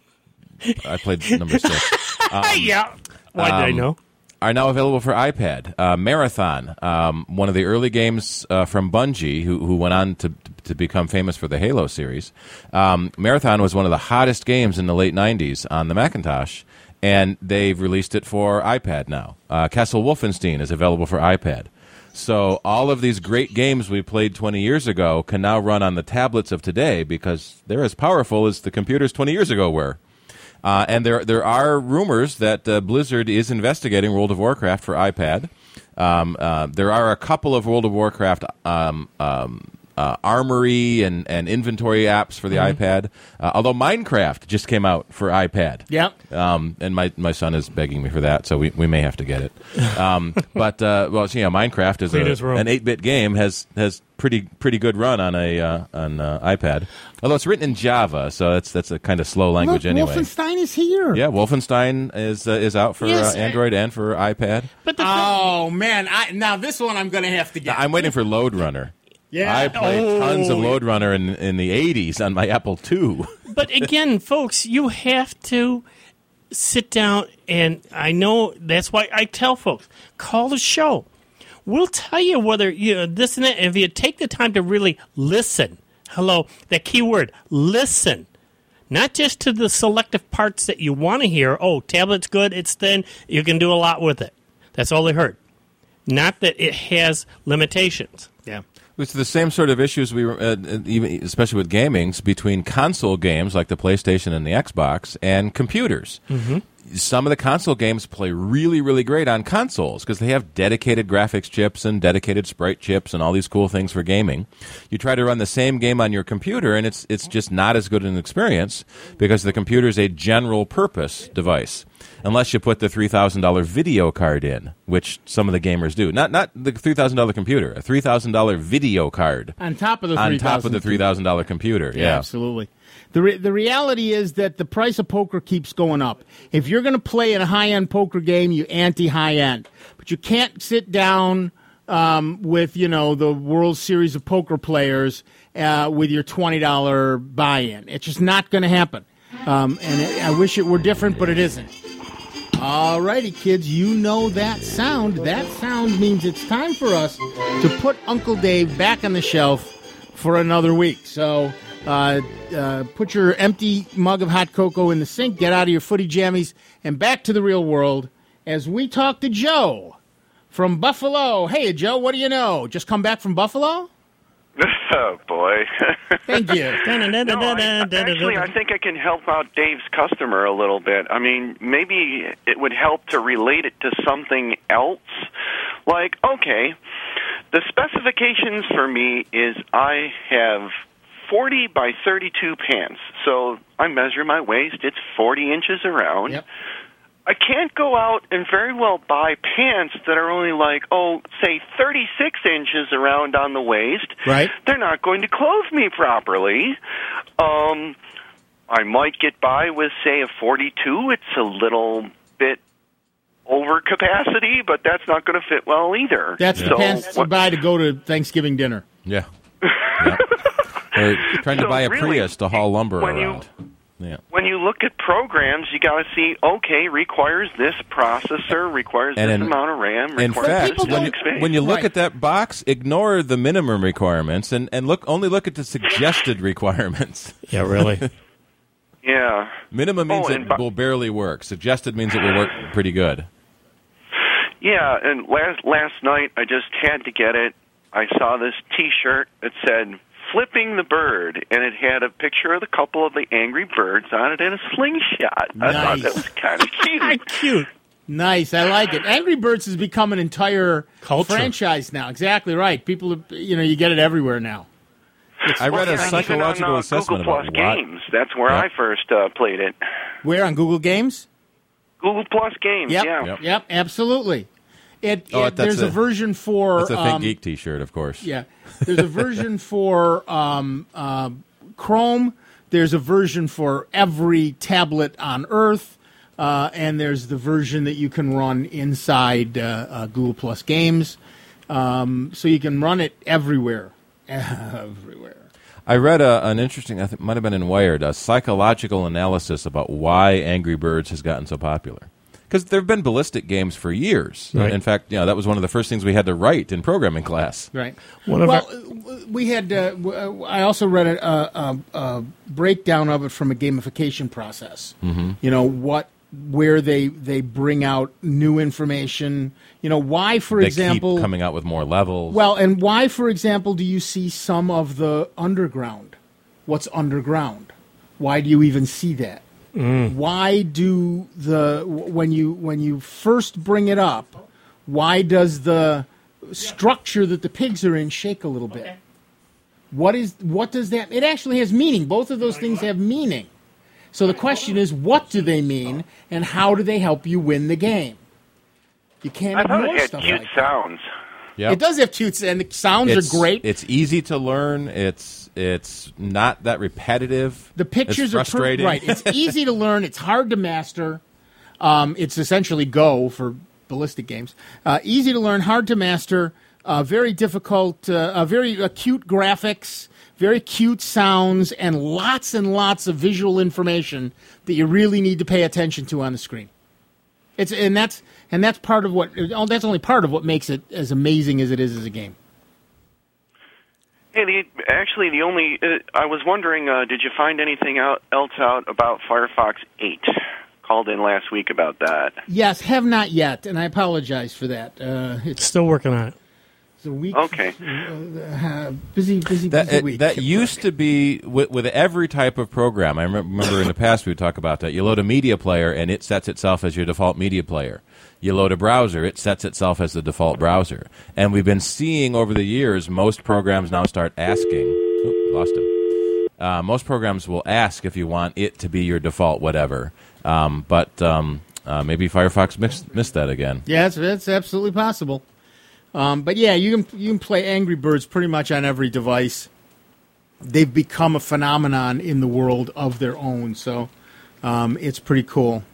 I played number six. Um, yeah. Why did um, I know? Are now available for iPad. Uh, Marathon, um, one of the early games uh, from Bungie, who, who went on to, to become famous for the Halo series. Um, Marathon was one of the hottest games in the late nineties on the Macintosh. And they've released it for iPad now. Uh, Castle Wolfenstein is available for iPad. So all of these great games we played twenty years ago can now run on the tablets of today because they're as powerful as the computers twenty years ago were. Uh, and there there are rumors that uh, Blizzard is investigating World of Warcraft for iPad. Um, uh, there are a couple of World of Warcraft um, um, Uh, armory and, and inventory apps for the mm-hmm. iPad. Uh, although Minecraft just came out for iPad. Yep. Um, and my, my son is begging me for that, so we, we may have to get it. Um, but, uh, well, so, yeah, Minecraft is a, an eight-bit game, has has pretty pretty good run on a uh, on uh, iPad. Although it's written in Java, so that's that's a kind of slow language Look, anyway. Wolfenstein is here. Yeah, Wolfenstein is uh, is out for yes, uh, Android and for iPad. But the oh, man. I, now, this one I'm going to have to get. I'm waiting for Load Runner. Yeah. I played oh. tons of Load Runner in, in the eighties on my Apple two. But again, folks, you have to sit down, and I know that's why I tell folks, call the show. We'll tell you whether you know, this and that. And if you take the time to really listen, hello, that key word, listen. Not just to the selective parts that you want to hear. Oh, tablet's good, it's thin, you can do a lot with it. That's all they heard. Not that it has limitations. Yeah. It's the same sort of issues we, uh, even especially with gamings, between console games like the PlayStation and the Xbox and computers. Mm-hmm. some of the console games play really, really great on consoles because they have dedicated graphics chips and dedicated sprite chips and all these cool things for gaming. You try to run the same game on your computer, and it's it's just not as good an experience because the computer is a general purpose device. Unless you put the three thousand dollars video card in, which some of the gamers do. Not not the three thousand dollars computer, a three thousand dollars video card. On top of the On top of the three thousand dollars computer, yeah. yeah. Absolutely. The re- the reality is that the price of poker keeps going up. If you're going to play in a high-end poker game, you anti-high-end. But you can't sit down um, with, you know, the World Series of Poker players uh, with your twenty dollars buy-in. It's just not going to happen. Um, and it, I wish it were different, but it isn't. All righty, kids, you know that sound. That sound means it's time for us to put Uncle Dave back on the shelf for another week. So uh, uh, put your empty mug of hot cocoa in the sink, get out of your footy jammies, and back to the real world as we talk to Joe from Buffalo. Hey, Joe, what do you know? Just come back from Buffalo? Oh, boy. Thank you. no, I, actually, I think I can help out Dave's customer a little bit. I mean, maybe it would help to relate it to something else. Like, okay, the specifications for me is I have forty by thirty-two pants. So I measure my waist. It's forty inches around. Yep. I can't go out and very well buy pants that are only like, oh, say thirty-six inches around on the waist. Right. They're not going to clothe me properly. Um, I might get by with, say, a forty-two. It's a little bit over capacity, but that's not going to fit well either. That's so, the pants to buy to go to Thanksgiving dinner. Yeah. yeah. They're trying to So buy a really, Prius to haul lumber when around. You, Yeah. When you look at programs, you got to see, okay, requires this processor, requires And this in- amount of RAM, In requires fact, this when you, much space. when you look Right. at that box, ignore the minimum requirements and, and look only look at the suggested requirements. Yeah, really. Yeah. Minimum means Oh, it and bu- will barely work. Suggested means it will work pretty good. Yeah, and last last night I just had to get it. I saw this T-shirt that said "Flipping the Bird," and it had a picture of the couple of the angry birds on it in a slingshot. I Nice. thought that was kind of cute. Cute. Nice, I like it. Angry Birds has become an entire Culture. franchise now. Exactly right. People, are, you know, you get it everywhere now. I read Well, a yeah, psychological even on, uh, assessment Google Plus about what. Games. That's where Yep. I first uh, played it. Where on Google Games? Google Plus Games. Yep, Yeah. yep, yep absolutely. It, Oh, it that's there's a, a- version for That's a Think um, Geek T-shirt, of course. Yeah, there's a version for um, uh, Chrome. There's a version for every tablet on Earth, uh, and there's the version that you can run inside uh, uh, Google Plus Games. Um, so you can run it everywhere, everywhere. I read a, an interesting, I think it might have been in Wired, a psychological analysis about why Angry Birds has gotten so popular. Because there have been ballistic games for years. Right. In fact, you know, that was one of the first things we had to write in programming class. Right. One of well, our- uh, we had. Uh, w- uh, I also read a, a, a, a breakdown of it from a gamification process. Mm-hmm. You know what, where they they bring out new information. You know why, for They example, keep coming out with more levels. well, and why, for example, do you see some of the underground? What's underground? Why do you even see that? Mm. Why do the when you when you first bring it up? Why does the structure that the pigs are in shake a little bit? What is what does that? It actually has meaning. Both of those things have meaning. So the question is, what do they mean, and how do they help you win the game? You can't I thought ignore it had stuff cute like that. sounds. Yep. It does have toots, and the sounds It's- are great. It's easy to learn. It's it's not that repetitive. The pictures it's are per- frustrating. right. It's easy to learn. It's hard to master. Um, it's essentially Go for ballistic games. Uh, easy to learn, hard to master. Uh, very difficult. Uh, uh, very acute graphics. Very cute sounds, and lots and lots of visual information that you really need to pay attention to on the screen. It's and that's and that's part of what. Oh, that's only part of what makes it as amazing as it is as a game. Hey, the, actually, the only uh, I was wondering, uh, did you find anything out, else out about Firefox eight? Called in last week about that. Yes, have not yet, and I apologize for that. Uh, it's Still working on it. It's a week. Okay. Uh, busy, busy, That, busy it- week. that used to be with, with every type of program. I remem- remember in the past we would talk about that. You load a media player, and it sets itself as your default media player. You load a browser, it sets itself as the default browser. And we've been seeing over the years most programs now start asking. Oop, lost him. Uh, most programs will ask if you want it to be your default whatever. Um, but um, uh, maybe Firefox missed, missed that again. Yeah, that's, that's absolutely possible. Um, but yeah, you can you can play Angry Birds pretty much on every device. They've become a phenomenon in the world of their own, so um, it's pretty cool.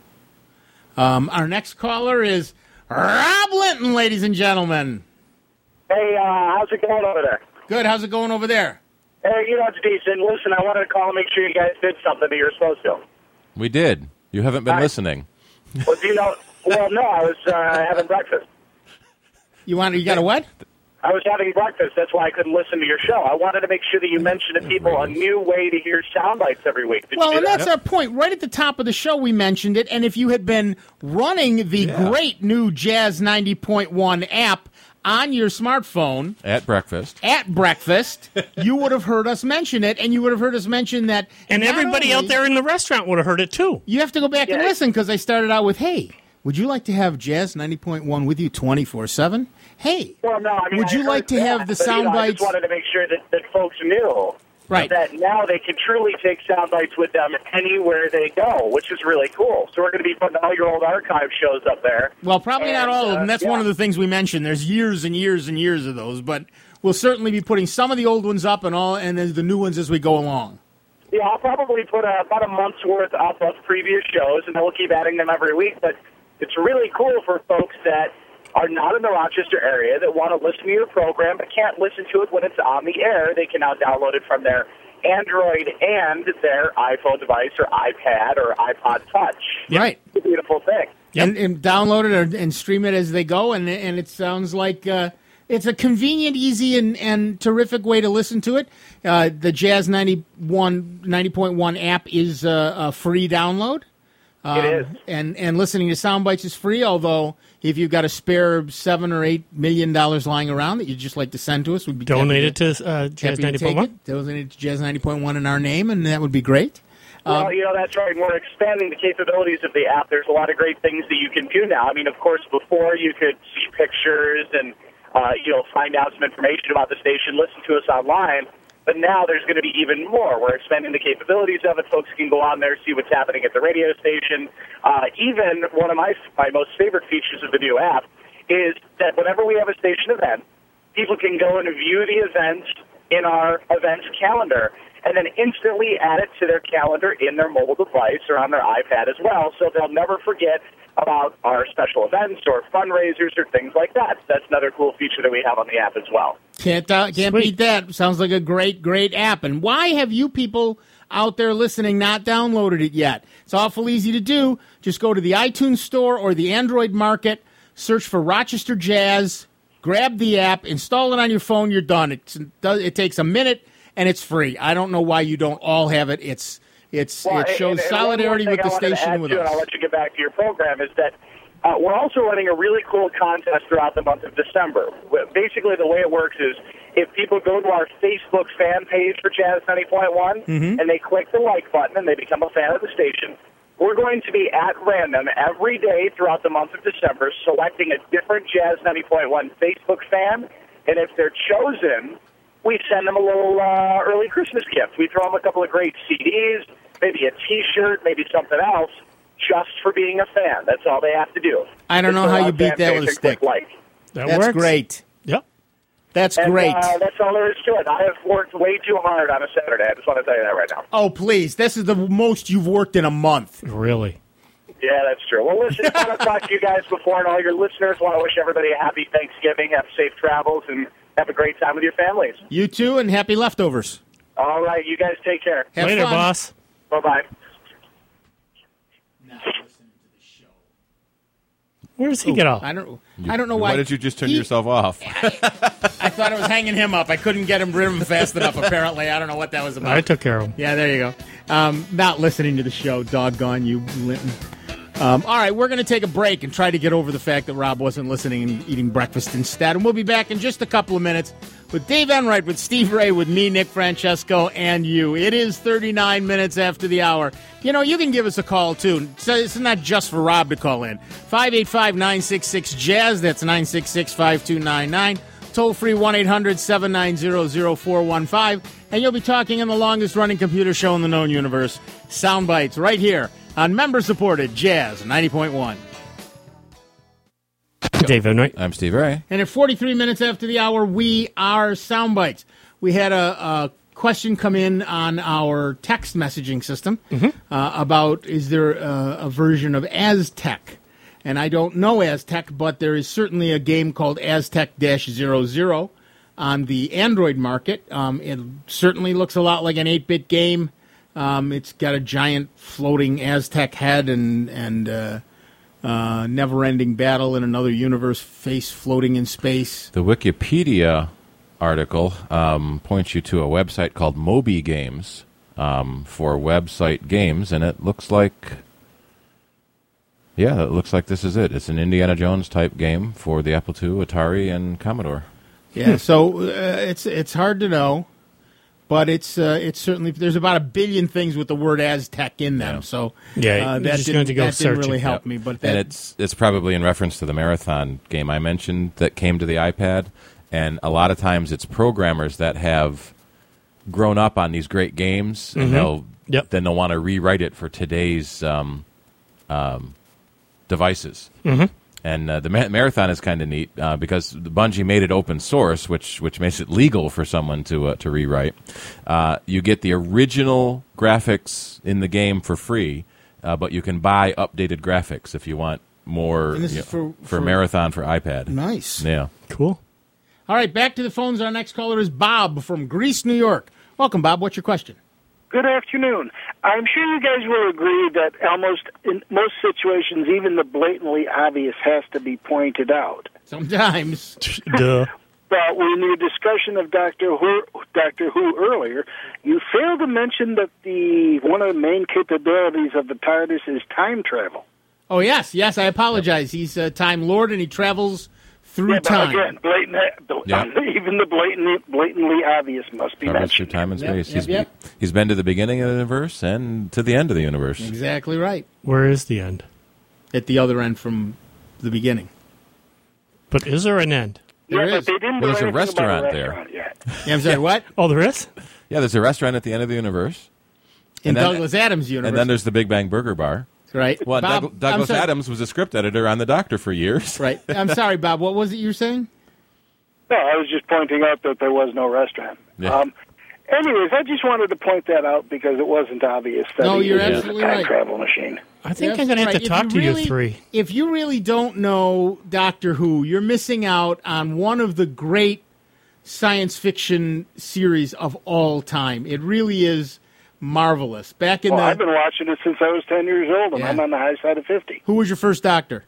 Um, our next caller is Rob Linton, ladies and gentlemen. Hey, uh, how's it going over there? Good. How's it going over there? Hey, you know, it's decent. Listen, I wanted to call and make sure you guys did something that you were supposed to. We did. You haven't been I- listening. Well, do you know? Well, no, I was uh, having breakfast. You want? You got a what? I was having breakfast. That's why I couldn't listen to your show. I wanted to make sure that you mentioned to people a new way to hear sound bites every week. Did Well, you do and that's that? our point. Right at the top of the show, we mentioned it. And if you had been running the Yeah. great new Jazz ninety point one app on your smartphone At breakfast. at breakfast, you would have heard us mention it, and you would have heard us mention that. And not everybody out only- there in the restaurant would have heard it too. You have to go back and Yeah. listen because I started out with, "Hey, would you like to have Jazz ninety point one with you twenty-four seven? Hey, Well, no, I mean, would I you heard like to that, have the but, you sound know, I bites?" just wanted to make sure that, that folks knew Right. that now they can truly take sound bites with them anywhere they go, which is really cool. So we're going to be putting all your old archive shows up there. Well, probably not And, all of them. uh, That's yeah. one of the things we mentioned. There's years and years and years of those, but we'll certainly be putting some of the old ones up and all, and then the new ones as we go along. Yeah, I'll probably put uh, about a month's worth up of previous shows, and then we'll keep adding them every week. But it's really cool for folks that are not in the Rochester area that want to listen to your program but can't listen to it when it's on the air. They can now download it from their Android and their iPhone device or iPad or iPod Touch. Right. It's a beautiful thing. And, and download it or, and stream it as they go, and and it sounds like uh, it's a convenient, easy, and, and terrific way to listen to it. Uh, the Jazz ninety-one, ninety point one app is uh, a free download. Um, It is. And, and listening to sound bites is free, although if you've got a spare seven or eight million dollars lying around that you'd just like to send to us, we'd be Donate it happy to uh, Jazz happy to ninety take point one. it. Donate it to Jazz ninety point one in our name, and that would be great. Well, Um, you know, that's right. We're expanding the capabilities of the app. There's a lot of great things that you can do now. I mean, of course, before you could see pictures and, uh, you know, find out some information about the station, listen to us online. But now there's going to be even more. We're expanding the capabilities of it. Folks can go on there, see what's happening at the radio station. Uh, even one of my, my most favorite features of the new app is that whenever we have a station event, people can go and view the events in our events calendar and then instantly add it to their calendar in their mobile device or on their iPad as well, so they'll never forget about our special events or fundraisers or things like that. That's another cool feature that we have on the app as well. Can't uh, can't Sweet. beat that. Sounds like a great, great app. And why have you people out there listening not downloaded it yet? It's awful easy to do. Just go to the iTunes Store or the Android Market, search for Rochester Jazz, grab the app, install it on your phone. You're done. It's, it takes a minute and it's free. I don't know why you don't all have it. It's it's Well, it shows and- and solidarity one more with the thing I wanted to station add and with to, and I'll us. let you get back to your program, is that uh, we're also running a really cool contest throughout the month of December. Basically, the way it works is if people go to our Facebook fan page for Jazz ninety point one Mhm. and they click the like button and they become a fan of the station, we're going to be at random every day throughout the month of December selecting a different Jazz ninety point one Facebook fan, and if they're chosen, we send them a little uh, early Christmas gift. We throw them a couple of great C Ds, maybe a T-shirt, maybe something else, just for being a fan. That's all they have to do. I don't Just know go how on you beat fan that page with a and click stick. Like. That That's works. great. Yep. That's And, great. Uh, that's all there is to it. I have worked way too hard on a Saturday. I just want to tell you that right now. Oh, please. This is the most you've worked in a month. Really. Yeah, that's true. Well, listen, I want to talk to you guys before, and all your listeners want to wish everybody a happy Thanksgiving, have safe travels, and have a great time with your families. You too, and happy leftovers. All right, you guys take care. Have Later, fun. boss. Bye-bye. Where does he get off? I don't. I don't know why. Why did you just turn he- yourself off? I thought it was hanging him up. I couldn't get him rid of him fast enough. Apparently, I don't know what that was about. I took care of him. Yeah, there you go. Um, not listening to the show. Doggone you, Linton. Um, all right, we're going to take a break and try to get over the fact that Rob wasn't listening and eating breakfast instead. And we'll be back in just a couple of minutes with Dave Enright, with Steve Ray, with me, Nick Francesco, and you. It is thirty-nine minutes after the hour. You know, you can give us a call, too. So it's not just for Rob to call in. five eight five, nine six six, jazz. That's nine six six, five two nine nine. Toll free one eight hundred, seven nine zero, zero four one five. And you'll be talking in the longest-running computer show in the known universe, Soundbites, right here on member-supported Jazz ninety point one. Dave Enright. I'm Steve Ray. And at forty-three minutes after the hour, we are Soundbites. We had a, a question come in on our text messaging system mm-hmm. uh, about is there a, a version of Aztec? And I don't know Aztec, but there is certainly a game called Aztec zero zero on the Android market. Um, it certainly looks a lot like an eight-bit game. Um, it's got a giant floating Aztec head and and uh, uh, never-ending battle in another universe, face floating in space. The Wikipedia article um, points you to a website called Moby Games um, for website games, and it looks like, yeah, it looks like this is it. It's an Indiana Jones type game for the Apple two, Atari, and Commodore. Yeah, so uh, it's it's hard to know. But it's uh, it's certainly there's about a billion things with the word Aztec in them, yeah. so yeah, uh, that, just didn't, going to go that didn't really searching. help yep. me. But that, and it's it's probably in reference to the Marathon game I mentioned that came to the iPad, and a lot of times it's programmers that have grown up on these great games, and mm-hmm. they'll yep. then they'll want to rewrite it for today's um, um, devices. Mm-hmm. And uh, the ma- Marathon is kind of neat uh, because Bungie made it open source, which which makes it legal for someone to uh, to rewrite. Uh, you get the original graphics in the game for free, uh, but you can buy updated graphics if you want more And this you is know, for- for, for- Marathon for iPad. Nice. Yeah. Cool. All right, back to the phones. Our next caller is Bob from Greece, New York. Welcome, Bob. What's your question? Good afternoon. I'm sure you guys will agree that almost in most situations, even the blatantly obvious has to be pointed out. Sometimes. Duh. But in your discussion of Doctor Who, Doctor Who earlier, you failed to mention that the one of the main capabilities of the TARDIS is time travel. Oh, yes. Yes, I apologize. He's a Time Lord, and he travels through yeah, but time. again, blatant, Yeah. even the blatantly, blatantly obvious must be Covers through mentioned. time and Yep, space. yep, he's, yep. he's been to the beginning of the universe and to the end of the universe. Exactly right. Where is the end? At the other end from the beginning. But is there an end? There yeah, is. but they didn't Well, do there's a anything restaurant about a there. restaurant yet. Yeah, I'm sorry, what? Oh, there is? Yeah, there's a restaurant at the end of the universe. In And then- Douglas Adams' universe. And then there's the Big Bang Burger Bar. right. Well, Bob, Doug- I'm Douglas sorry. Adams was a script editor on The Doctor for years. Right. I'm sorry, Bob. What was it you were saying? No, I was just pointing out that there was no restaurant. Yeah. Um, anyways, I just wanted to point that out because it wasn't obvious that No, he you're uses absolutely a time right. travel machine. I think That's I'm going to have right. to If talk you to really- you three. If you really don't know Doctor Who, you're missing out on one of the great science fiction series of all time. It really is marvelous. Back in Well, the I've been watching it since I was ten years old, and Yeah. I'm on the high side of fifty. Who was your first Doctor?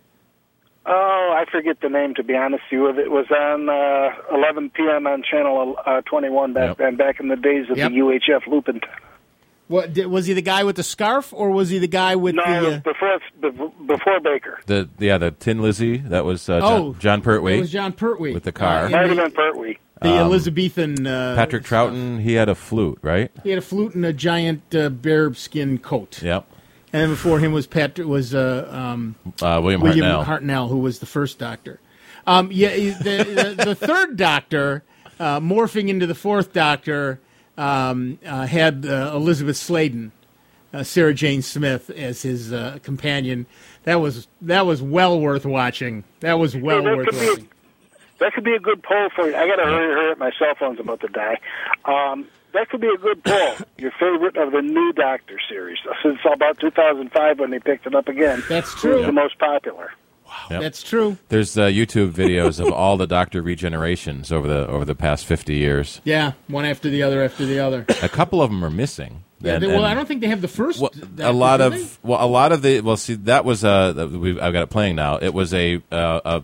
Oh, I forget the name, to be honest with you. It was on uh, eleven p.m. on Channel uh, twenty-one back Yep. then, back in the days of Yep. the U H F loop antenna. What did, was he the guy with the scarf, or was he the guy with No, it the? was Uh, before, before before Baker. The yeah, the Tin Lizzie, that was uh, John, Oh, John Pertwee. It was John Pertwee With the car. Uh, in Might have the, been Pertwee. the Um, Elizabethan. Uh, Patrick Troughton, he had a flute, right? He had a flute and a giant uh, bearskin coat. Yep. And then before him was Patrick was uh, um, Uh, William, William Hartnell. Hartnell, who was the first Doctor. Um, yeah, the, the, the third Doctor, uh, morphing into the fourth Doctor, um, uh, had uh, Elizabeth Sladen, uh, Sarah Jane Smith, as his uh, companion. That was that was well worth watching. That was well Hey, that worth could be a- watching. That could be a good poll for you. I got to hurry, hurry up. My cell phone's about to die. Um, that could be a good poll. Your favorite of the new Doctor series since about two thousand five when they picked it up again. That's Who's true. the most popular? Yep. That's true. There's uh, YouTube videos of all the Doctor regenerations over the over the past fifty years. Yeah, one after the other after the other. A couple of them are missing. Yeah, And- they, well, and- I don't think they have the first. Well, Doctor, a lot do of they? well, a lot of the well, see, that was uh, we I've got it playing now. It was a uh, a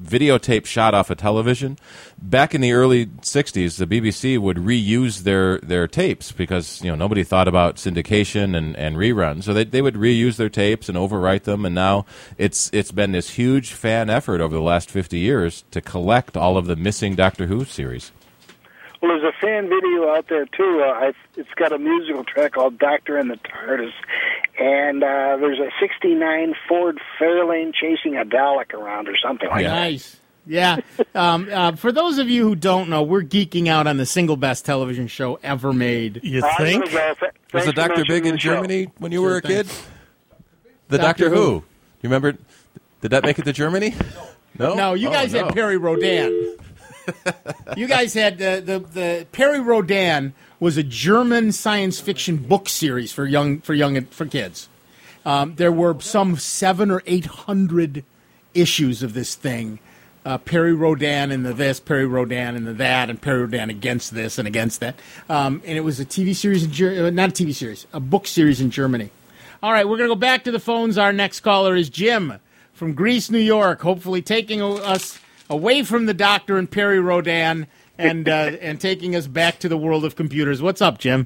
videotape shot off a television. Back in the early sixties, the B B C would reuse their, their tapes because, you know, nobody thought about syndication and, and reruns. So they they would reuse their tapes and overwrite them, and now it's it's been this huge fan effort over the last fifty years to collect all of the missing Doctor Who series. Well, there's a fan video out there, too. Uh, I, it's got a musical track called Doctor and the TARDIS. And uh, there's a sixty-nine Ford Fairlane chasing a Dalek around or something like yeah. that. Nice. Yeah. um, uh, for those of you who don't know, we're geeking out on the single best television show ever made. You Uh, think? it was, uh, th- Was the thanks for Doctor big in mentioning the show. Germany when you Sure were a thing. kid? The Doctor Doctor, Who. Who. You remember? Did that make it to Germany? No. No, you Oh, guys no. had Perry Rodan. You guys had uh, the the Perry Rodan was a German science fiction book series for young for young for kids. Um, there were some seven or eight hundred issues of this thing. Uh, Perry Rodan and the this, Perry Rodan and the that, and Perry Rodan against this and against that. Um, and it was a T V series in Ger- uh, not a T V series, a book series in Germany. All right, we're going to go back to the phones. Our next caller is Jim from Greece, New York, hopefully taking us away from the Doctor and Perry Rodan and uh, and taking us back to the world of computers. What's up, Jim?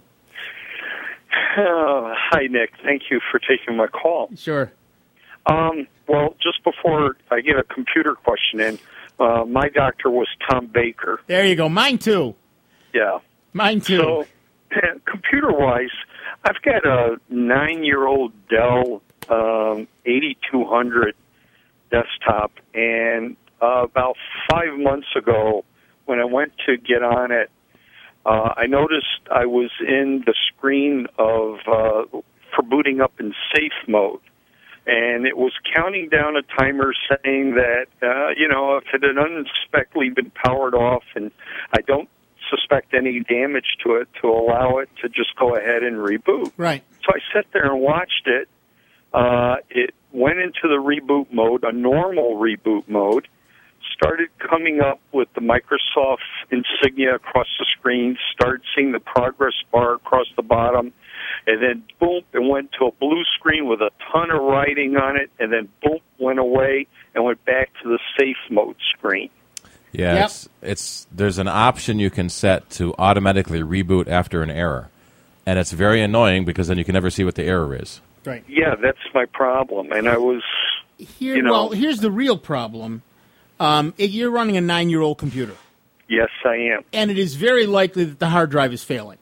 Uh, hi, Nick. Thank you for taking my call. Sure. Um, well, just before I get a computer question in, uh, my doctor was Tom Baker. There you go. Mine too. Yeah. Mine too. So, computer-wise, I've got a nine-year-old Dell um, eighty-two hundred desktop, and uh, about five months ago, when I went to get on it, uh, I noticed I was in the screen of uh, for booting up in safe mode. And it was counting down a timer saying that, uh, you know, if it had unexpectedly been powered off and I don't suspect any damage to it, to allow it to just go ahead and reboot. Right. So I sat there and watched it. Uh, it went into the reboot mode, a normal reboot mode, started coming up with the Microsoft insignia across the screen, started seeing the progress bar across the bottom, and then, boom, it went to a blue screen with a ton of writing on it, and then, boom, went away and went back to the safe mode screen. Yeah, Yep. it's, it's there's an option you can set to automatically reboot after an error, and it's very annoying because then you can never see what the error is. Right. Yeah, that's my problem. And I was, Here, you know, well, here's the real problem. Um, it- you're running a nine-year-old computer, yes, I am. and it is very likely that the hard drive is failing.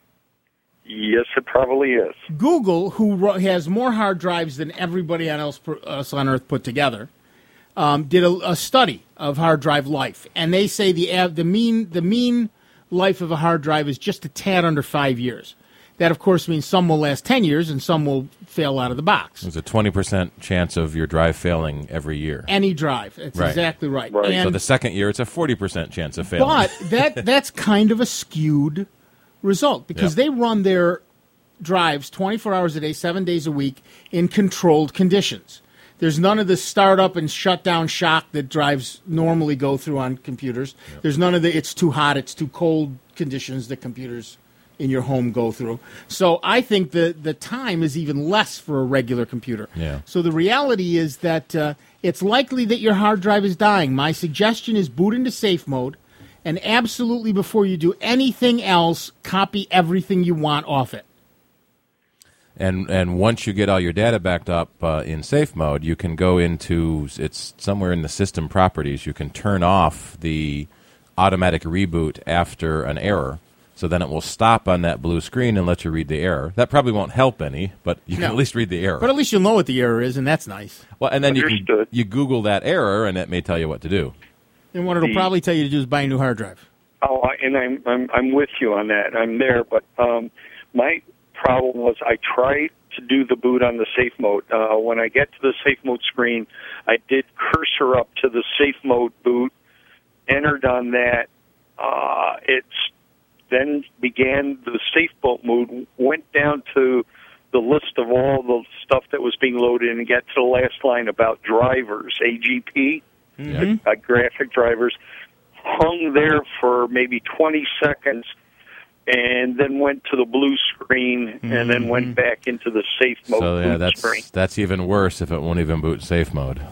Yes, it probably is. Google, who ru- has more hard drives than everybody else, else on Earth put together, um, did a, a study of hard drive life, and they say the av- the mean the mean life of a hard drive is just a tad under five years. That, of course, means some will last ten years and some will fail out of the box. There's a twenty percent chance of your drive failing every year. Any drive, that's Right. exactly right. Right. And- So the second year, it's a forty percent chance of failing. But that that's kind of a skewed result because Yep. they run their drives twenty-four hours a day, seven days a week in controlled conditions. There's none of the startup and shutdown shock that drives normally go through on computers. Yep. There's none of the it's too hot, it's too cold conditions that computers in your home go through. So I think the, the time is even less for a regular computer. Yeah. So the reality is that uh, it's likely that your hard drive is dying. My suggestion is boot into safe mode, and absolutely before you do anything else, copy everything you want off it. And and once you get all your data backed up uh, in safe mode, you can go into, it's somewhere in the system properties, you can turn off the automatic reboot after an error. So then it will stop on that blue screen and let you read the error. That probably won't help any, but you can No. at least read the error. But at least you'll know what the error is, and that's nice. Well, and then you can Understood. you Google that error, and it may tell you what to do. And what it'll The- probably tell you to do is buy a new hard drive. Oh, I- and I'm I'm I'm with you on that. I'm there, but um, my problem was I tried to do the boot on the safe mode. Uh, when I get to the safe mode screen, I did cursor up to the safe mode boot, entered on that. Uh, it's then began the safe boot mode, went down to the list of all the stuff that was being loaded, and got to the last line about drivers, A G P, Mm-hmm. uh, graphic drivers, hung there for maybe twenty seconds, and then went to the blue screen, and then went back into the safe mode So yeah, boot that's screen. that's even worse if it won't even boot safe mode.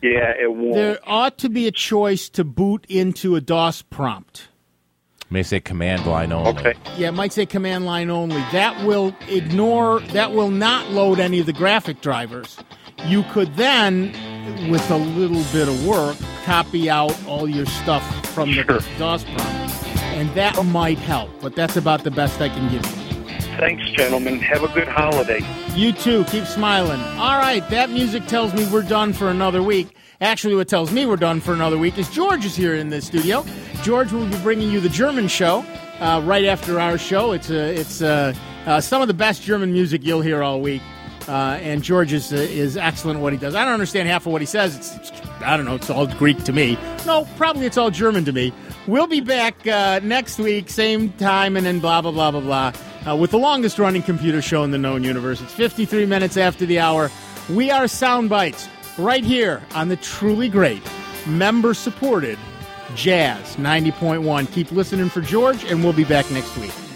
Yeah, it won't. There ought to be a choice to boot into a DOS prompt. May say command line only. Okay. Yeah, it might say command line only. That will ignore, that will not load any of the graphic drivers. You could then, with a little bit of work, copy out all your stuff from the Sure. DOS prompt. And that might help, but that's about the best I can give you. Thanks, gentlemen. Have a good holiday. You too. Keep smiling. All right, that music tells me we're done for another week. Actually, what tells me we're done for another week is George is here in the studio. George will be bringing you the German show uh, right after our show. It's uh, it's uh, uh, some of the best German music you'll hear all week. Uh, and George is, uh, is excellent at what he does. I don't understand half of what he says. It's, it's, I don't know. It's all Greek to me. No, probably it's all German to me. We'll be back uh, next week, same time, and then blah, blah, blah, blah, blah, uh, with the longest-running computer show in the known universe. It's fifty-three minutes after the hour. We are Soundbites right here on the truly great, member-supported Jazz ninety point one. Keep listening for George, and we'll be back next week.